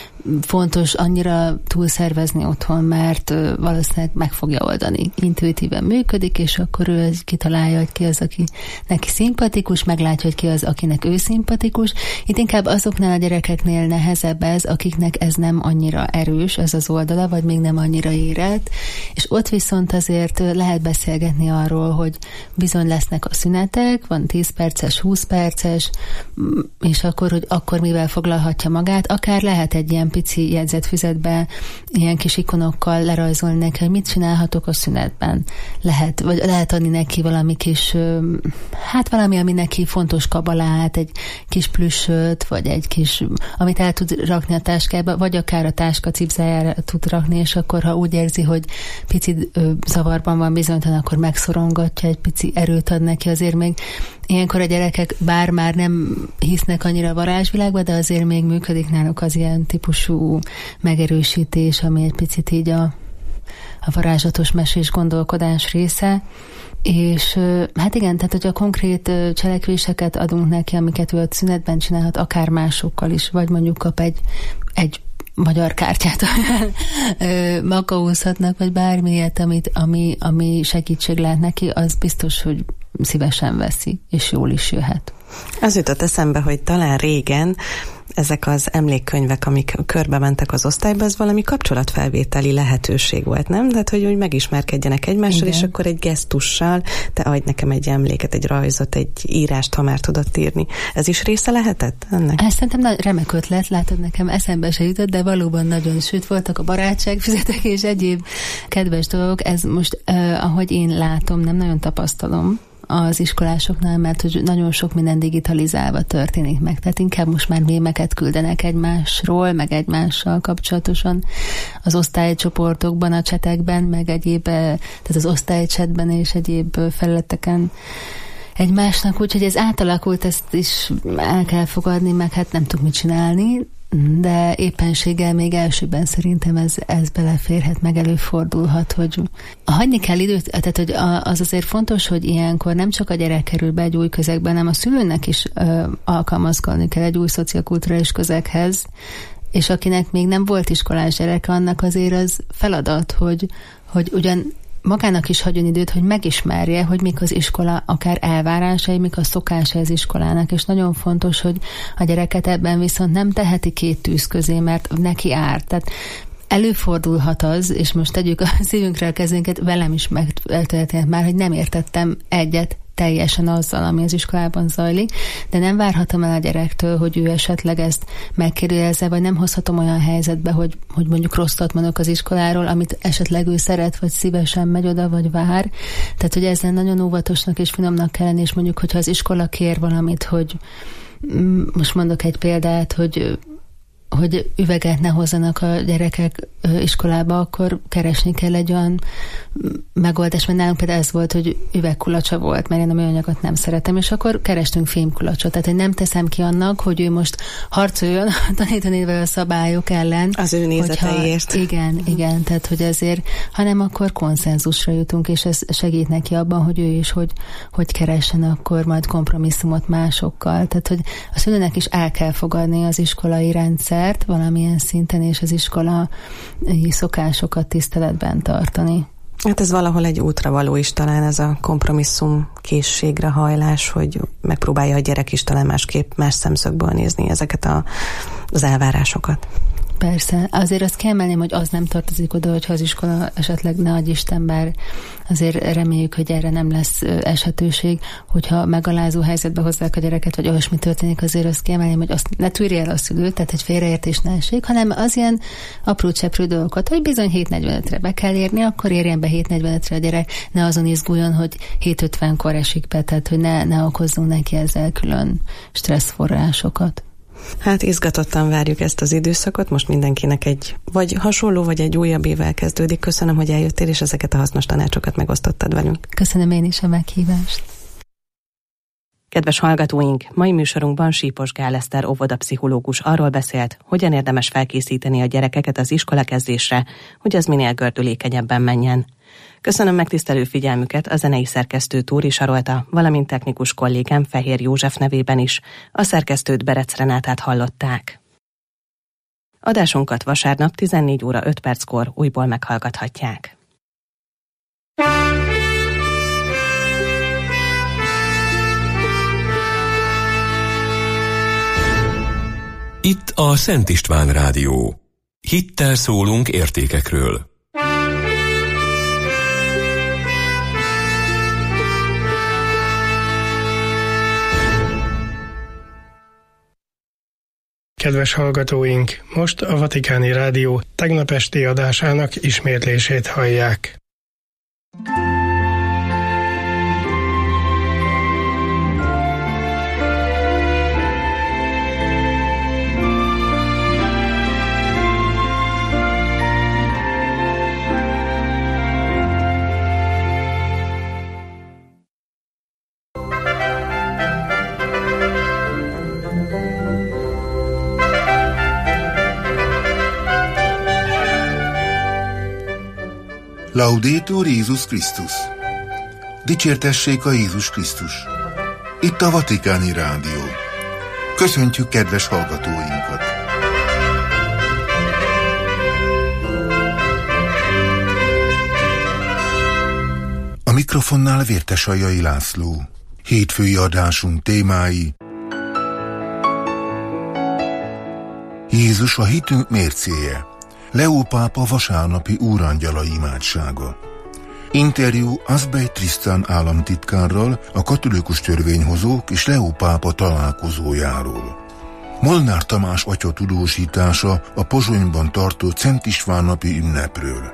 fontos annyira túlszervezni otthon, mert valószínűleg meg fogja oldani. Intuitíven működik, és akkor ő kitalálja, hogy ki az, aki neki szimpatikus, meglátja, hogy ki az, akinek ő szimpatikus. Itt inkább azoknál a gyerekeknél nehezebb ez, akiknek ez nem annyira erős, ez az oldala, vagy még nem annyira érett, és ott viszont azért lehet beszélgetni arról, hogy bizony lesznek a szünetek, van tíz perces, húsz perces, és akkor, hogy akkor mivel foglalhatja magát, akár lehet egy ilyen pici jegyzetfüzetbe ilyen kis ikonokkal lerajzolni neki, hogy mit csinálhatok a szünetben. Lehet, vagy lehet adni neki valami kis, hát valami, ami neki fontos kabalát, egy kis plüssöt, vagy egy kis, amit el tud rakni a táskába, vagy akár a táska cipzájára tud rakni, és akkor, ha úgy érzi, hogy picit ö, zavarban van, bizonytalan, akkor megszorongatja, egy pici erőt ad neki, azért még ilyenkor a gyerekek bár már nem hisznek annyira a varázsvilágba, de azért még működik náluk az ilyen típusú megerősítés, ami egy picit így a a varázslatos mesés gondolkodás része, és hát igen, tehát hogy a konkrét cselekvéseket adunk neki, amiket ő a szünetben csinálhat, akár másokkal is, vagy mondjuk kap egy, egy magyar kártyát, makaózhatnak, vagy bármilyet, amit, ami, ami segítség lehet neki, az biztos, hogy szívesen veszi, és jól is jöhet. Az jutott eszembe, hogy talán régen ezek az emlékkönyvek, amik körbe mentek az osztályba, ez valami kapcsolatfelvételi lehetőség volt, nem? Tehát, hogy úgy megismerkedjenek egymással, igen. És akkor egy gesztussal te adj nekem egy emléket, egy rajzot, egy írást, ha már tudod írni. Ez is része lehetett ennek? Ezt szerintem remek ötlet, látod, nekem eszembe se jutott, de valóban nagyon, sőt voltak a barátságfüzetek és egyéb kedves dolgok. Ez most, eh, ahogy én látom, nem nagyon tapasztalom az iskolásoknál, mert hogy nagyon sok minden digitalizálva történik meg. Tehát inkább most már mémeket küldenek egymásról, meg egymással kapcsolatosan az osztálycsoportokban, a csetekben, meg egyéb, tehát az osztálycsetben és egyéb felületeken egymásnak, úgyhogy ez átalakult, ezt is el kell fogadni, meg hát nem tudok mit csinálni, de éppenséggel még elsőben szerintem ez, ez beleférhet, meg előfordulhat, hogy hagyni kell időt, tehát hogy az azért fontos, hogy ilyenkor nem csak a gyerek kerül be egy új közegbe, hanem a szülőnek is ö, alkalmazkodni kell egy új szociokulturális közeghez, és akinek még nem volt iskolás gyereke, annak azért az feladat, hogy, hogy ugyan magának is hagyjon időt, hogy megismerje, hogy mik az iskola akár elvárásai, mik a szokásai az iskolának, és nagyon fontos, hogy a gyereket ebben viszont nem teheti két tűz közé, mert neki árt. Tehát előfordulhat az, és most tegyük a szívünkre a kezünket, velem is megtörtént már, hogy nem értettem egyet teljesen azzal, ami az iskolában zajlik, de nem várhatom el a gyerektől, hogy ő esetleg ezt megkérdőjelezze, vagy nem hozhatom olyan helyzetbe, hogy, hogy mondjuk rosszat mondok az iskoláról, amit esetleg ő szeret, vagy szívesen megy oda, vagy vár. Tehát, hogy ezzel nagyon óvatosnak és finomnak kell lenni, és mondjuk, hogyha az iskola kér valamit, hogy most mondok egy példát, hogy hogy üveget ne hozzanak a gyerekek iskolába, akkor keresni kell egy olyan megoldást, mert nálunk például ez volt, hogy üvegkulacsa volt, mert én a műanyagot nem szeretem, és akkor kerestünk fémkulacsot. Tehát, hogy nem teszem ki annak, hogy ő most harcoljon a tanítanével a szabályok ellen. Az ő nézeteiért. Igen, igen, tehát, hogy ezért, hanem akkor konszenzusra jutunk, és ez segít neki abban, hogy ő is, hogy, hogy keressen akkor majd kompromisszumot másokkal. Tehát, hogy a szülőnek is el kell fogadni az iskolai rendszer valamilyen szinten, és az iskolai szokásokat tiszteletben tartani. Hát ez valahol egy útra való is talán, ez a kompromisszum készségre hajlás, hogy megpróbálja a gyerek is talán másképp, más szemszögből nézni ezeket a, az elvárásokat. Persze. Azért azt kiemelném, hogy az nem tartozik oda, hogyha az iskola esetleg ne adj Isten, bár azért reméljük, hogy erre nem lesz eshetőség, hogyha megalázó helyzetbe hozzák a gyereket, vagy olyasmi történik, azért azt kiemelném, hogy azt ne tűrje el a szülő, tehát egy félreértés ne essék, hanem az ilyen apró cseprő dolgokat, hogy bizony hét negyvenötre be kell érni, akkor érjen be hét negyvenötre a gyerek, ne azon izguljon, hogy hét ötvenkor esik be, tehát hogy ne, ne okozzunk neki ezzel külön stresszforrásokat. Hát izgatottan várjuk ezt az időszakot, most mindenkinek egy vagy hasonló, vagy egy újabb évvel kezdődik. Köszönöm, hogy eljöttél, és ezeket a hasznos tanácsokat megosztottad velünk. Köszönöm én is a meghívást. Kedves hallgatóink, mai műsorunkban Sípos Gál Eszter óvodapszichológus arról beszélt, hogyan érdemes felkészíteni a gyerekeket az iskolakezdésre, hogy az minél gördülékenyebben menjen. Köszönöm megtisztelő figyelmüket a zenei szerkesztő Túri Sarolta, valamint technikus kollégám Fehér József nevében is. A szerkesztőt Berec Renátát hallották. Adásunkat vasárnap tizennégy óra öt perckor újból meghallgathatják. Itt a Szent István Rádió. Hittel szólunk értékekről. Kedves hallgatóink, most a Vatikáni Rádió tegnap esti adásának ismétlését hallják. Laudetur Jézus Krisztus! Dicsértessék a Jézus Krisztus! Itt a Vatikáni Rádió. Köszöntjük kedves hallgatóinkat! A mikrofonnál Vértesajai László. Hétfői adásunk témái: Jézus a hitünk mércéje. Leó pápa vasárnapi úrangyala imádsága. Interjú Asbej Tristan államtitkárral, a katolikus törvényhozók és Leó pápa találkozójáról. Molnár Tamás atya tudósítása a Pozsonyban tartott Szent István napi ünnepről.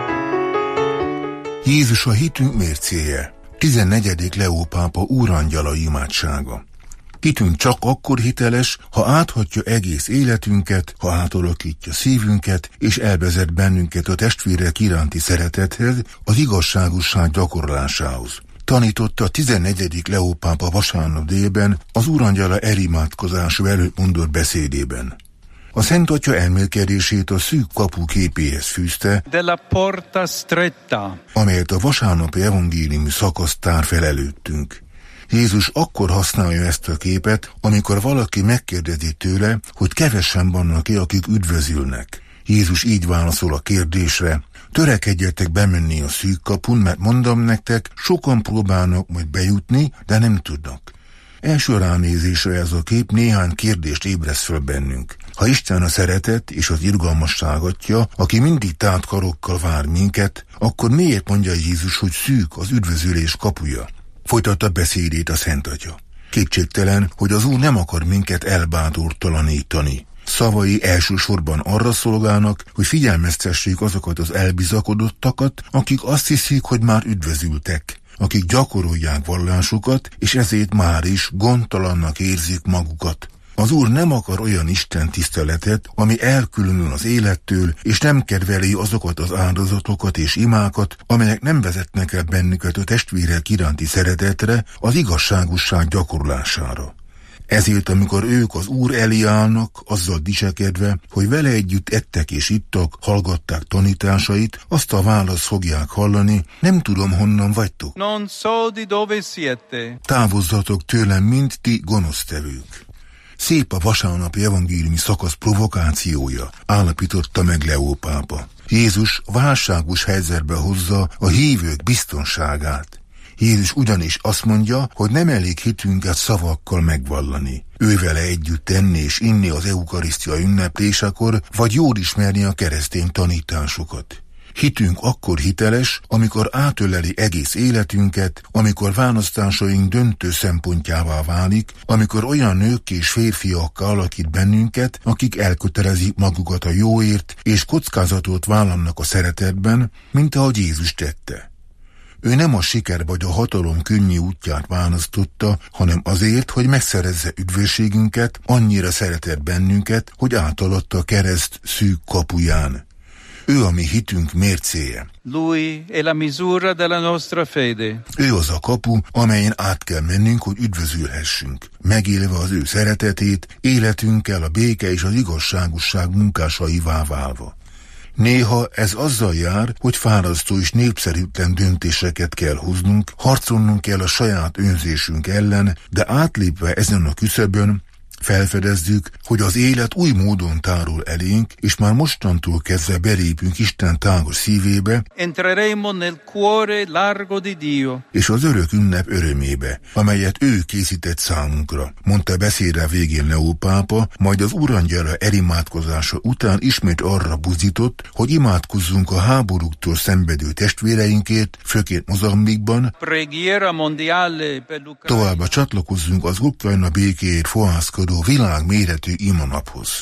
Jézus a hitünk mércéje. tizennegyedik Leó pápa úrangyala imádsága. Hitünk csak akkor hiteles, ha áthatja egész életünket, ha átalakítja szívünket, és elvezet bennünket a testvérek iránti szeretethez, az igazságosság gyakorlásához. Tanította a tizennegyedik Leó pápa vasárnap délben az úrangyala elimádkozás előtt mondott beszédében. A Szent Atya elmélkedését a szűk kapu képéhez fűzte, della porta stretta, amelyet a vasárnapi evangéliumi szakasz tár fel előttünk. Jézus akkor használja ezt a képet, amikor valaki megkérdezi tőle, hogy kevesen vannak-e, akik üdvözülnek. Jézus így válaszol a kérdésre: törekedjetek bemenni a szűk kapun, mert mondom nektek, sokan próbálnak majd bejutni, de nem tudnak. Első ránézésre ez a kép néhány kérdést ébreszt föl bennünk. Ha Isten a szeretet és az irgalmasság atya, aki mindig tárt karokkal vár minket, akkor miért mondja Jézus, hogy szűk az üdvözülés kapuja? Folytatta beszédét a Szent Atya. Kétségtelen, hogy az Úr nem akar minket elbátortalanítani. Szavai elsősorban arra szolgálnak, hogy figyelmeztessék azokat az elbizakodottakat, akik azt hiszik, hogy már üdvözültek, akik gyakorolják vallásukat, és ezért már is gondtalannak érzik magukat. Az Úr nem akar olyan Isten tiszteletet, ami elkülönül az élettől, és nem kedveli azokat az áldozatokat és imákat, amelyek nem vezetnek el bennünket a testvérek iránti szeretetre, az igazságosság gyakorlására. Ezért, amikor ők az Úr elé állnak, azzal dicsekedve, hogy vele együtt ettek és ittak, hallgatták tanításait, azt a választ fogják hallani: nem tudom, honnan vagytok. Non so di dove siete. Távozzatok tőlem, mind ti gonosztevők. Szép a vasárnapi evangéliumi szakasz provokációja, állapította meg Leó pápa. Jézus válságos helyzetbe hozza a hívők biztonságát. Jézus ugyanis azt mondja, hogy nem elég hitünket szavakkal megvallani. Ő vele együtt tenni és inni az eukarisztia ünneplésekor, vagy jól ismerni a keresztény tanításokat. Hitünk akkor hiteles, amikor átöleli egész életünket, amikor választásaink döntő szempontjává válik, amikor olyan nők és férfiakkal alakít bennünket, akik elkötelezik magukat a jóért, és kockázatot vállalnak a szeretetben, mint ahogy Jézus tette. Ő nem a siker vagy a hatalom könnyű útját választotta, hanem azért, hogy megszerezze üdvösségünket, annyira szeretett bennünket, hogy átaladta a kereszt szűk kapuján. Ő a mi hitünk mércéje. Lui è la misura della nostra fede. Ő az a kapu, amelyen át kell mennünk, hogy üdvözülhessünk, megélve az ő szeretetét, életünkkel a béke és az igazságosság munkásaivá válva. Néha ez azzal jár, hogy fárasztó és népszerűtlen döntéseket kell hoznunk, harcolnunk kell a saját önzésünk ellen, de átlépve ezen a küszöbön felfedezzük, hogy az élet új módon tárul elénk, és már mostantól kezdve belépünk Isten tágos szívébe, entreremo nel cuore largo di Dio, és az örök ünnep örömébe, amelyet ő készített számunkra, mondta beszéde végén Leó pápa, majd az úrangyala elimádkozása után ismét arra buzdított, hogy imádkozzunk a háborúktól szenvedő testvéreinkért, főként Mozambikban, preghiera mondiale per l'Ucraina. Továbbá csatlakozzunk az Ukrajna békéért fohászkodó világméretű imanaphoz.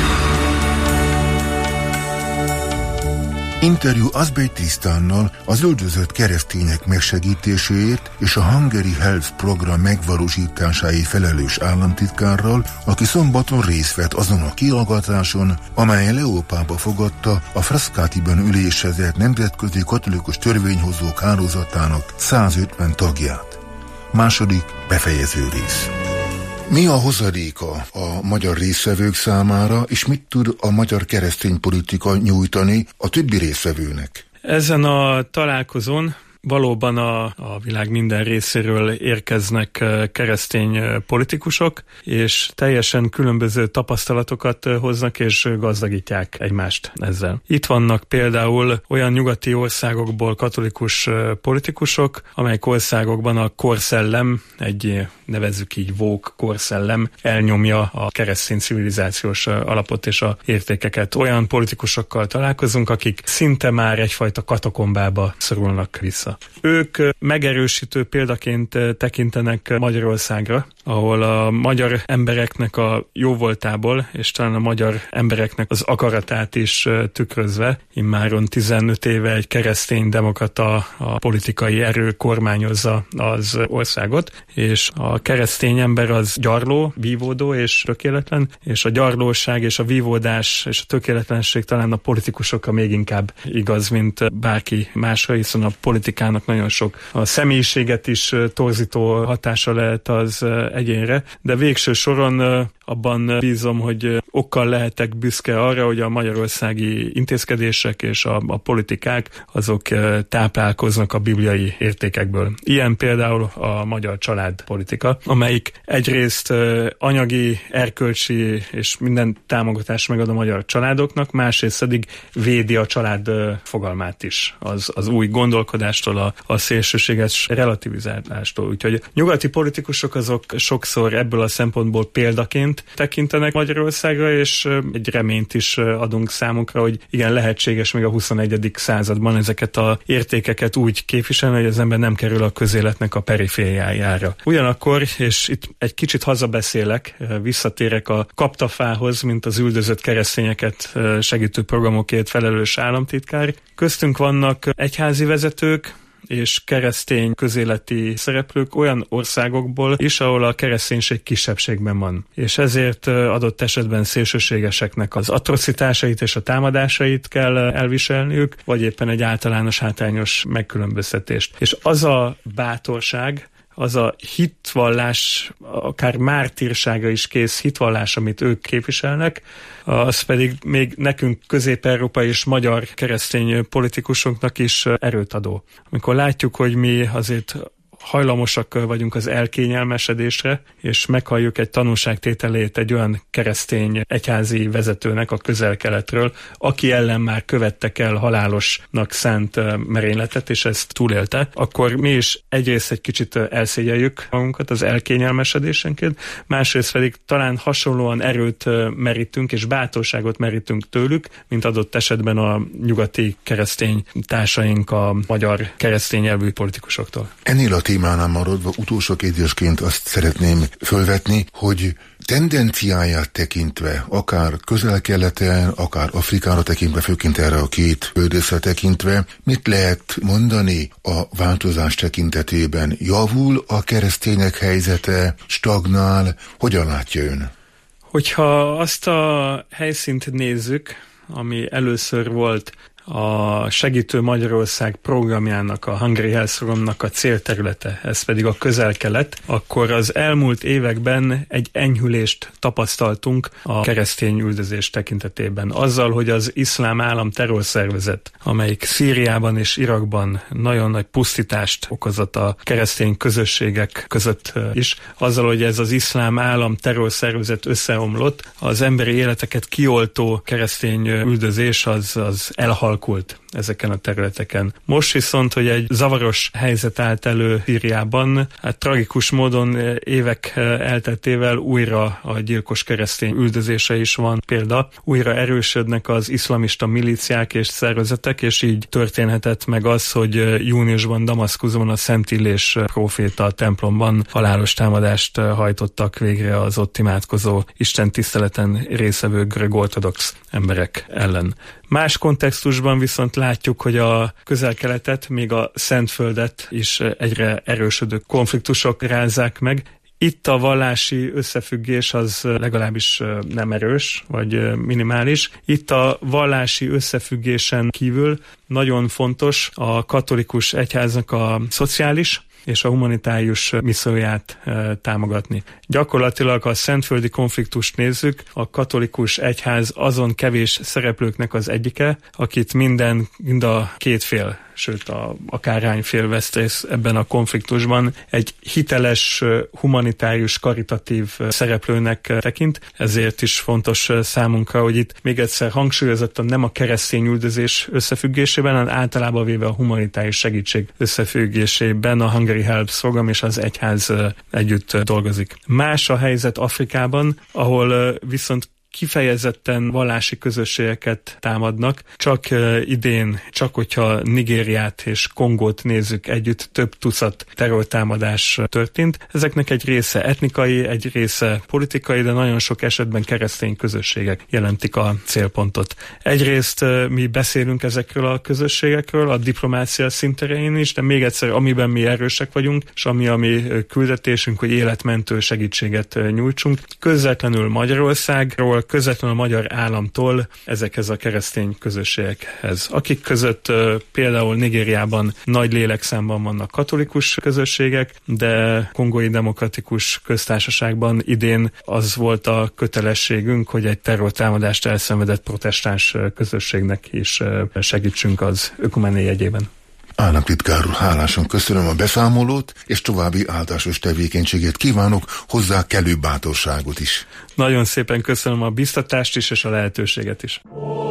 Interjú Asbej Trisztánnal, az üldözött keresztények megsegítéséért és a Hungary Health program megvalósításáért felelős államtitkárral, aki szombaton részt vett azon a kihallgatáson, amelyen Leó pápa fogadta a Frascatiban ülésezett nemzetközi katolikus törvényhozók hálózatának százötven tagját. Második befejező rész. Mi a hozadéka a magyar résztvevők számára, és mit tud a magyar keresztény politika nyújtani a többi résztvevőnek? Ezen a találkozón valóban a, a világ minden részéről érkeznek keresztény politikusok, és teljesen különböző tapasztalatokat hoznak és gazdagítják egymást ezzel. Itt vannak például olyan nyugati országokból katolikus politikusok, amelyek országokban a korszellem, egy nevezzük így woke korszellem elnyomja a keresztény civilizációs alapot és a értékeket. Olyan politikusokkal találkozunk, akik szinte már egyfajta katakombába szorulnak vissza. Ők megerősítő példaként tekintenek Magyarországra, ahol a magyar embereknek a jóvoltából, és talán a magyar embereknek az akaratát is tükrözve, immáron tizenöt éve egy keresztény demokrata a politikai erő kormányozza az országot, és a keresztény ember az gyarló, vívódó és tökéletlen, és a gyarlóság és a vívódás és a tökéletlenség talán a politikusokra még inkább igaz, mint bárki másra, hiszen a politikának nagyon sok a személyiséget is torzító hatása lehet az egyénre, de végső soron abban bízom, hogy okkal lehetek büszke arra, hogy a magyarországi intézkedések és a, a politikák azok táplálkoznak a bibliai értékekből. Ilyen például a magyar családpolitika, amelyik egyrészt anyagi, erkölcsi és minden támogatást megad a magyar családoknak, másrészt pedig védi a család fogalmát is, az, az új gondolkodástól, a, a szélsőséges relativizálástól. Úgyhogy nyugati politikusok azok sokszor ebből a szempontból példaként tekintenek Magyarországra, és egy reményt is adunk számukra, hogy igen, lehetséges még a huszonegyedik században ezeket az értékeket úgy képviselni, hogy az ember nem kerül a közéletnek a perifériájára. Ugyanakkor, és itt egy kicsit hazabeszélek, visszatérek a kaptafához, mint az üldözött keresztényeket segítő programokért felelős államtitkár. Köztünk vannak egyházi vezetők, és keresztény közéleti szereplők olyan országokból is, ahol a kereszténység kisebbségben van. És ezért adott esetben szélsőségeseknek az atrocitásait és a támadásait kell elviselniük, vagy éppen egy általános hátrányos megkülönböztetést. És az a bátorság, az a hitvallás, akár mártírsága is kész hitvallás, amit ők képviselnek, az pedig még nekünk közép-európai és magyar keresztény politikusoknak is erőt adó. Amikor látjuk, hogy mi azért hajlamosak vagyunk az elkényelmesedésre, és meghalljuk egy tanúságtételét egy olyan keresztény egyházi vezetőnek a Közel-Keletről, aki ellen már követtek el halálosnak szánt merényletet, és ezt túlélte, akkor mi is egyrészt egy kicsit elszégyeljük magunkat az elkényelmesedésenként, másrészt pedig talán hasonlóan erőt merítünk, és bátorságot merítünk tőlük, mint adott esetben a nyugati keresztény társaink a magyar keresztény nyelvű politikusoktól. Ennél a témánál maradva utolsó kérdésként azt szeretném fölvetni, hogy tendenciáját tekintve, akár Közel-Keleten, akár Afrikára tekintve, főként erre a két földrészre tekintve, mit lehet mondani a változás tekintetében? Javul a keresztények helyzete, stagnál? Hogyan látja ön? Hogyha azt a helyszínt nézzük, ami először volt a Segítő Magyarország programjának, a Hungry Health Programnak a célterülete, ez pedig a Közel-Kelet, akkor az elmúlt években egy enyhülést tapasztaltunk a keresztény üldözés tekintetében. Azzal, hogy az iszlám állam terrorszervezet, amelyik Szíriában és Irakban nagyon nagy pusztítást okozott a keresztény közösségek között is, azzal, hogy ez az iszlám állam terrorszervezet összeomlott, az emberi életeket kioltó keresztény üldözés az, az elhal kult ezeken a területeken. Most viszont, hogy egy zavaros helyzet állt elő Szíriában, hát tragikus módon évek elteltével újra a gyilkos keresztény üldözése is van példa. Újra erősödnek az iszlamista milíciák és szervezetek, és így történhetett meg az, hogy júniusban Damaszkuszban a Szent Illés próféta templomban halálos támadást hajtottak végre az ott imádkozó Isten tiszteleten részevő görög ortodox emberek ellen. Más kontextusban viszont látjuk, hogy a Közel-Keletet, még a Szentföldet is egyre erősödő konfliktusok rázzák meg. Itt a vallási összefüggés az legalábbis nem erős, vagy minimális. Itt a vallási összefüggésen kívül nagyon fontos a katolikus egyháznak a szociális és a humanitárius misszióját támogatni. Gyakorlatilag, ha a szentföldi konfliktust nézzük, a katolikus egyház azon kevés szereplőknek az egyike, akit minden, mind a két fél, sőt a, akár hány fél vesz részt ebben a konfliktusban, egy hiteles, humanitárius, karitatív szereplőnek tekint. Ezért is fontos számunkra, hogy itt még egyszer hangsúlyozottan nem a keresztény üldözés összefüggésében, hanem általában véve a humanitárius segítség összefüggésében a Hungary Helps program és az egyház együtt dolgozik. Más a helyzet Afrikában, ahol viszont kifejezetten vallási közösségeket támadnak. Csak idén, csak hogyha Nigériát és Kongót nézzük együtt, több tucat terrortámadás történt. Ezeknek egy része etnikai, egy része politikai, de nagyon sok esetben keresztény közösségek jelentik a célpontot. Egyrészt mi beszélünk ezekről a közösségekről, a diplomácia szinterén is, de még egyszer, amiben mi erősek vagyunk, és ami a mi küldetésünk, hogy életmentő segítséget nyújtsunk. Közvetlenül Magyarországról, közvetlenül a magyar államtól ezekhez a keresztény közösségekhez, akik között például Nigériában nagy lélekszámban vannak katolikus közösségek, de Kongói Demokratikus Köztársaságban idén az volt a kötelességünk, hogy egy terrortámadást elszenvedett protestáns közösségnek is segítsünk az ökumené jegyében. Államtitkár úr, hálásan köszönöm a beszámolót, és további áldásos tevékenységet kívánok, hozzá kellő bátorságot is. Nagyon szépen köszönöm a biztatást is, és a lehetőséget is.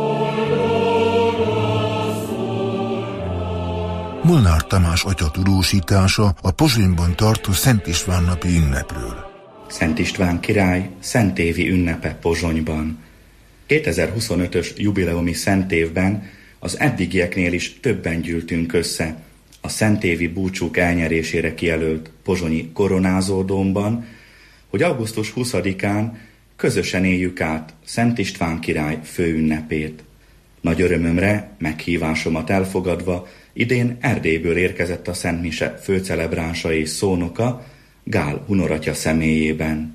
Molnár Tamás atya tudósítása a Pozsonyban tartó Szent István napi ünnepről. Szent István király szentévi ünnepe Pozsonyban. kétezer-huszonötös jubileumi szentévben az eddigieknél is többen gyűltünk össze a szentévi búcsúk elnyerésére kijelölt pozsonyi koronázódómban, hogy augusztus huszadikán közösen éljük át Szent István király főünnepét. Nagy örömömre, meghívásomat elfogadva, idén Erdélyből érkezett a Szent Mise főcelebránsa és szónoka, Gál Hunoratya személyében.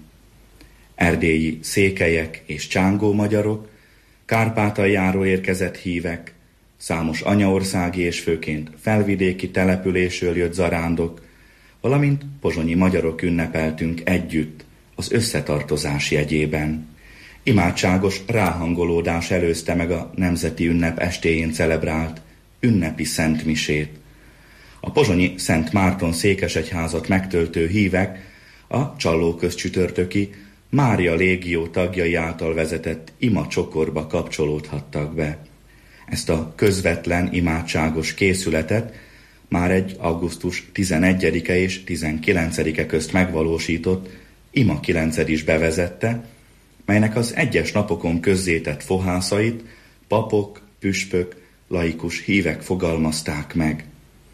Erdélyi székelyek és csángó magyarok, Kárpátaljáról érkezett hívek, számos anyaországi és főként felvidéki településről jött zarándok, valamint pozsonyi magyarok ünnepeltünk együtt az összetartozás jegyében. Imádságos ráhangolódás előzte meg a nemzeti ünnep estéjén celebrált ünnepi szentmisét. A pozsonyi Szent Márton székesegyházat megtöltő hívek a Csallóközcsütörtöki Mária légió tagjai által vezetett ima csokorba kapcsolódhattak be. Ezt a közvetlen imádságos készületet már egy augusztus tizenegyedike és tizenkilencedike közt megvalósított ima kilenced is bevezette, melynek az egyes napokon közzétett fohászait papok, püspök, laikus hívek fogalmazták meg.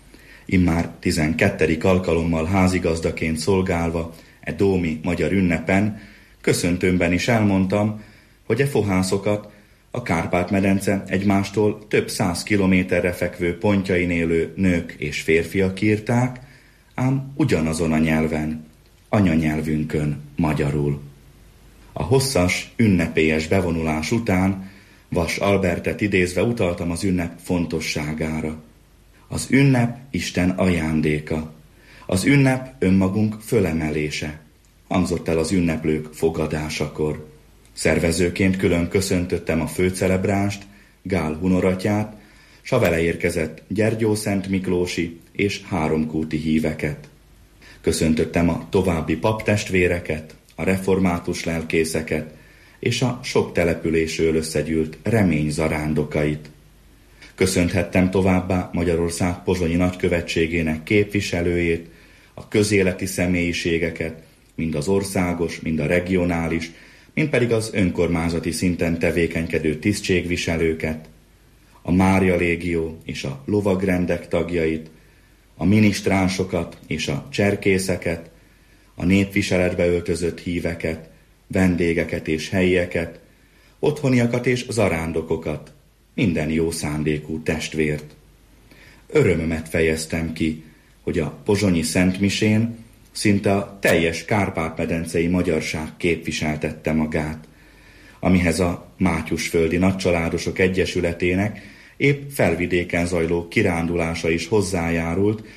Immár tizenkettedik alkalommal házigazdaként szolgálva e dómi magyar ünnepen köszöntőmben is elmondtam, hogy e fohászokat a Kárpát-medence egymástól több száz kilométerre fekvő pontjain élő nők és férfiak írták, ám ugyanazon a nyelven, anyanyelvünkön, magyarul. A hosszas, ünnepélyes bevonulás után Vas Albertet idézve utaltam az ünnep fontosságára. Az ünnep Isten ajándéka, az ünnep önmagunk fölemelése, hangzott el az ünneplők fogadásakor. Szervezőként külön köszöntöttem a főcelebránst, Gál Hunoratyát, s a vele érkezett Gyergyó Szent Miklósi és háromkúti híveket. Köszöntöttem a további paptestvéreket, a református lelkészeket és a sok településről összegyűlt remény zarándokait. Köszönthettem továbbá Magyarország pozsonyi nagykövetségének képviselőjét, a közéleti személyiségeket, mind az országos, mind a regionális, mind pedig az önkormányzati szinten tevékenykedő tisztségviselőket, a Mária légió és a lovagrendek tagjait, a minisztránsokat és a cserkészeket, a népviseletbe öltözött híveket, vendégeket és helyieket, otthoniakat és zarándokokat, minden jó szándékú testvért. Örömömet fejeztem ki, hogy a pozsonyi szentmisén szinte a teljes kárpát-medencei magyarság képviseltette magát, amihez a Mátyusföldi Nagycsaládosok Egyesületének épp felvidéken zajló kirándulása is hozzájárult,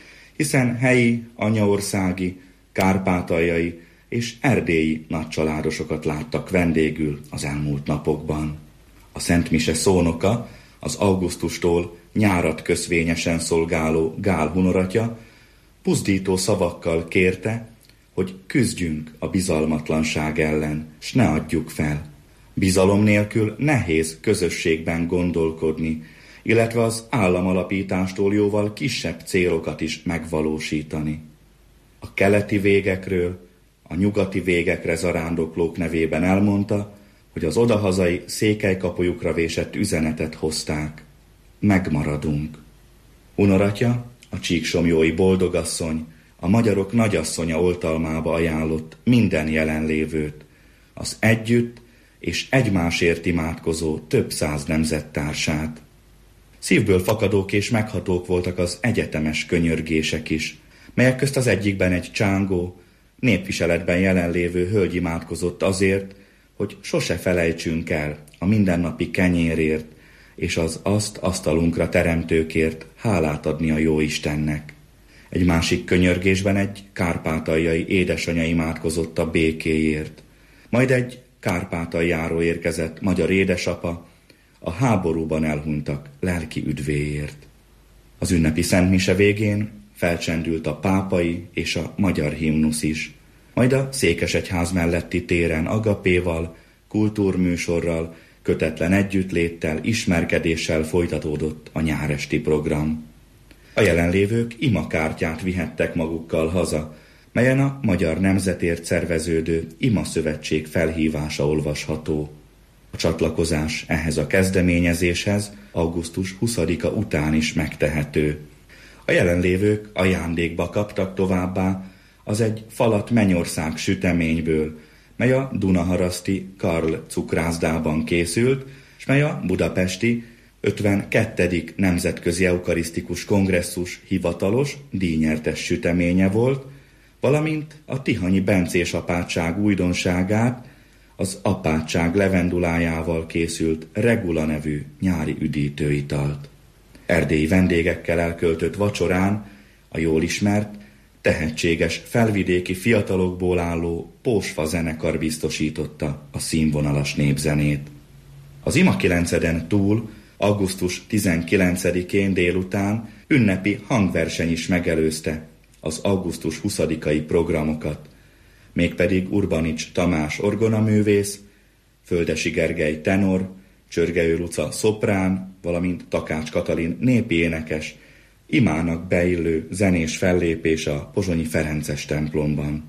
hiszen helyi, anyaországi, kárpátaljai és erdélyi nagycsaládosokat láttak vendégül az elmúlt napokban. A Szent Mise szónoka, az augusztustól nyárat köszvényesen szolgáló Gál hunoratja puzdító szavakkal kérte, hogy küzdjünk a bizalmatlanság ellen, s ne adjuk fel. Bizalom nélkül nehéz közösségben gondolkodni, illetve az államalapítástól jóval kisebb célokat is megvalósítani. A keleti végekről, a nyugati végekre zarándoklók nevében elmondta, hogy az odahazai székelykapujukra vésett üzenetet hozták. Megmaradunk. Unoratja, a csíksomjói boldogasszony, a magyarok nagyasszonya oltalmába ajánlott minden jelenlévőt, az együtt és egymásért imádkozó több száz nemzettársát. Szívből fakadók és meghatók voltak az egyetemes könyörgések is, melyek közt az egyikben egy csángó, népviseletben jelenlévő hölgy imádkozott azért, hogy sose felejtsünk el a mindennapi kenyérért, és az azt asztalunkra teremtőkért hálát adni a Jóistennek. Egy másik könyörgésben egy kárpátaljai édesanyja imádkozott a békéért. Majd egy Kárpátaljáról érkezett magyar édesapa a háborúban elhunytak lelki üdvéért. Az ünnepi szentmise végén felcsendült a pápai és a magyar himnusz is. Majd a székesegyház melletti téren agapéval, kultúrműsorral, kötetlen együttléttel, ismerkedéssel folytatódott a nyáresti program. A jelenlévők imakártyát vihettek magukkal haza, melyen a Magyar Nemzetért szerveződő imaszövetség felhívása olvasható. A csatlakozás ehhez a kezdeményezéshez augusztus huszadika után is megtehető. A jelenlévők ajándékba kaptak továbbá az egy falat Mennyország süteményből, mely a dunaharaszti Karl cukrászdában készült, s mely a budapesti ötvenkettedik Nemzetközi Eukarisztikus Kongresszus hivatalos, díjnyertes süteménye volt, valamint a tihanyi bencés apátság újdonságát, az apátság levendulájával készült Regula nevű nyári üdítőitalt. Erdélyi vendégekkel elköltött vacsorán a jól ismert, tehetséges felvidéki fiatalokból álló Pósfa zenekar biztosította a színvonalas népzenét. Az imakilenceden túl augusztus tizenkilencedikén délután ünnepi hangverseny is megelőzte az augusztus huszadikai programokat, mégpedig Urbanics Tamás orgonaművész, Földesi Gergely tenor, Csörgejő Luca szoprán, valamint Takács Katalin népi énekes, imának beillő zenés fellépés a pozsonyi Ferences templomban.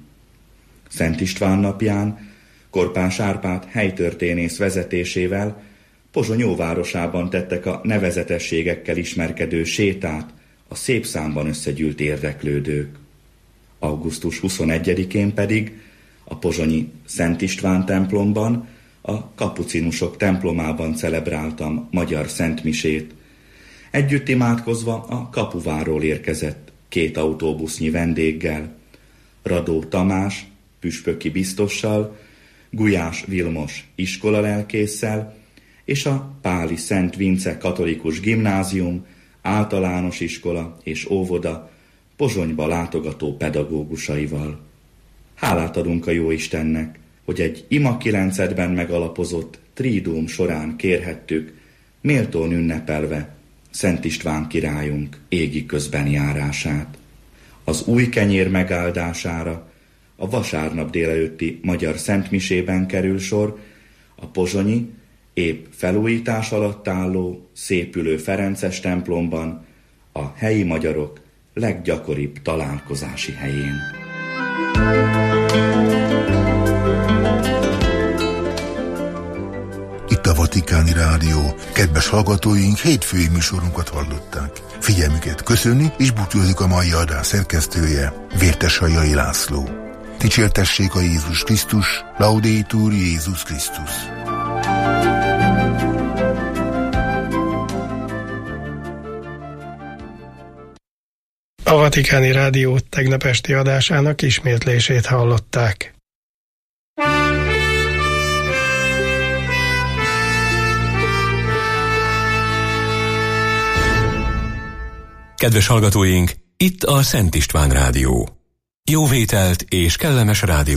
Szent István napján Korpás Árpád helytörténész vezetésével Pozsony óvárosában tettek a nevezetességekkel ismerkedő sétát a szép számban összegyűlt érdeklődők. augusztus huszonegyedikén pedig a pozsonyi Szent István templomban, a kapucinusok templomában celebráltam magyar szentmisét. Együtt imádkozva a kapuváról érkezett két autóbusznyi vendéggel, Radó Tamás, püspöki biztossal, Gulyás Vilmos iskolalelkésszel, és a Páli Szent Vince katolikus gimnázium, általános iskola és óvoda Pozsonyba látogató pedagógusaival. Hálát adunk a Jóistennek, hogy egy ima kilencedben megalapozott triduum során kérhettük, méltón ünnepelve Szent István királyunk égi közbenjárását. Az új kenyér megáldására a vasárnap délelőtti magyar szentmisében kerül sor a pozsonyi, épp felújítás alatt álló, szépülő Ferences templomban, a helyi magyarok leggyakoribb találkozási helyén. Itt a Vatikáni Rádió. Kedves hallgatóink, hétfői műsorunkat hallották. Figyelmüket köszöni és búcsúzik a mai adás szerkesztője, Vértesajai László. Dicsértessék a Jézus Krisztus, Laudetur Jézus Krisztus. A Vatikáni Rádió tegnap esti adásának ismétlését hallották. Kedves hallgatóink, Itt a Szent István Rádió. Jó vételt és kellemes rádió.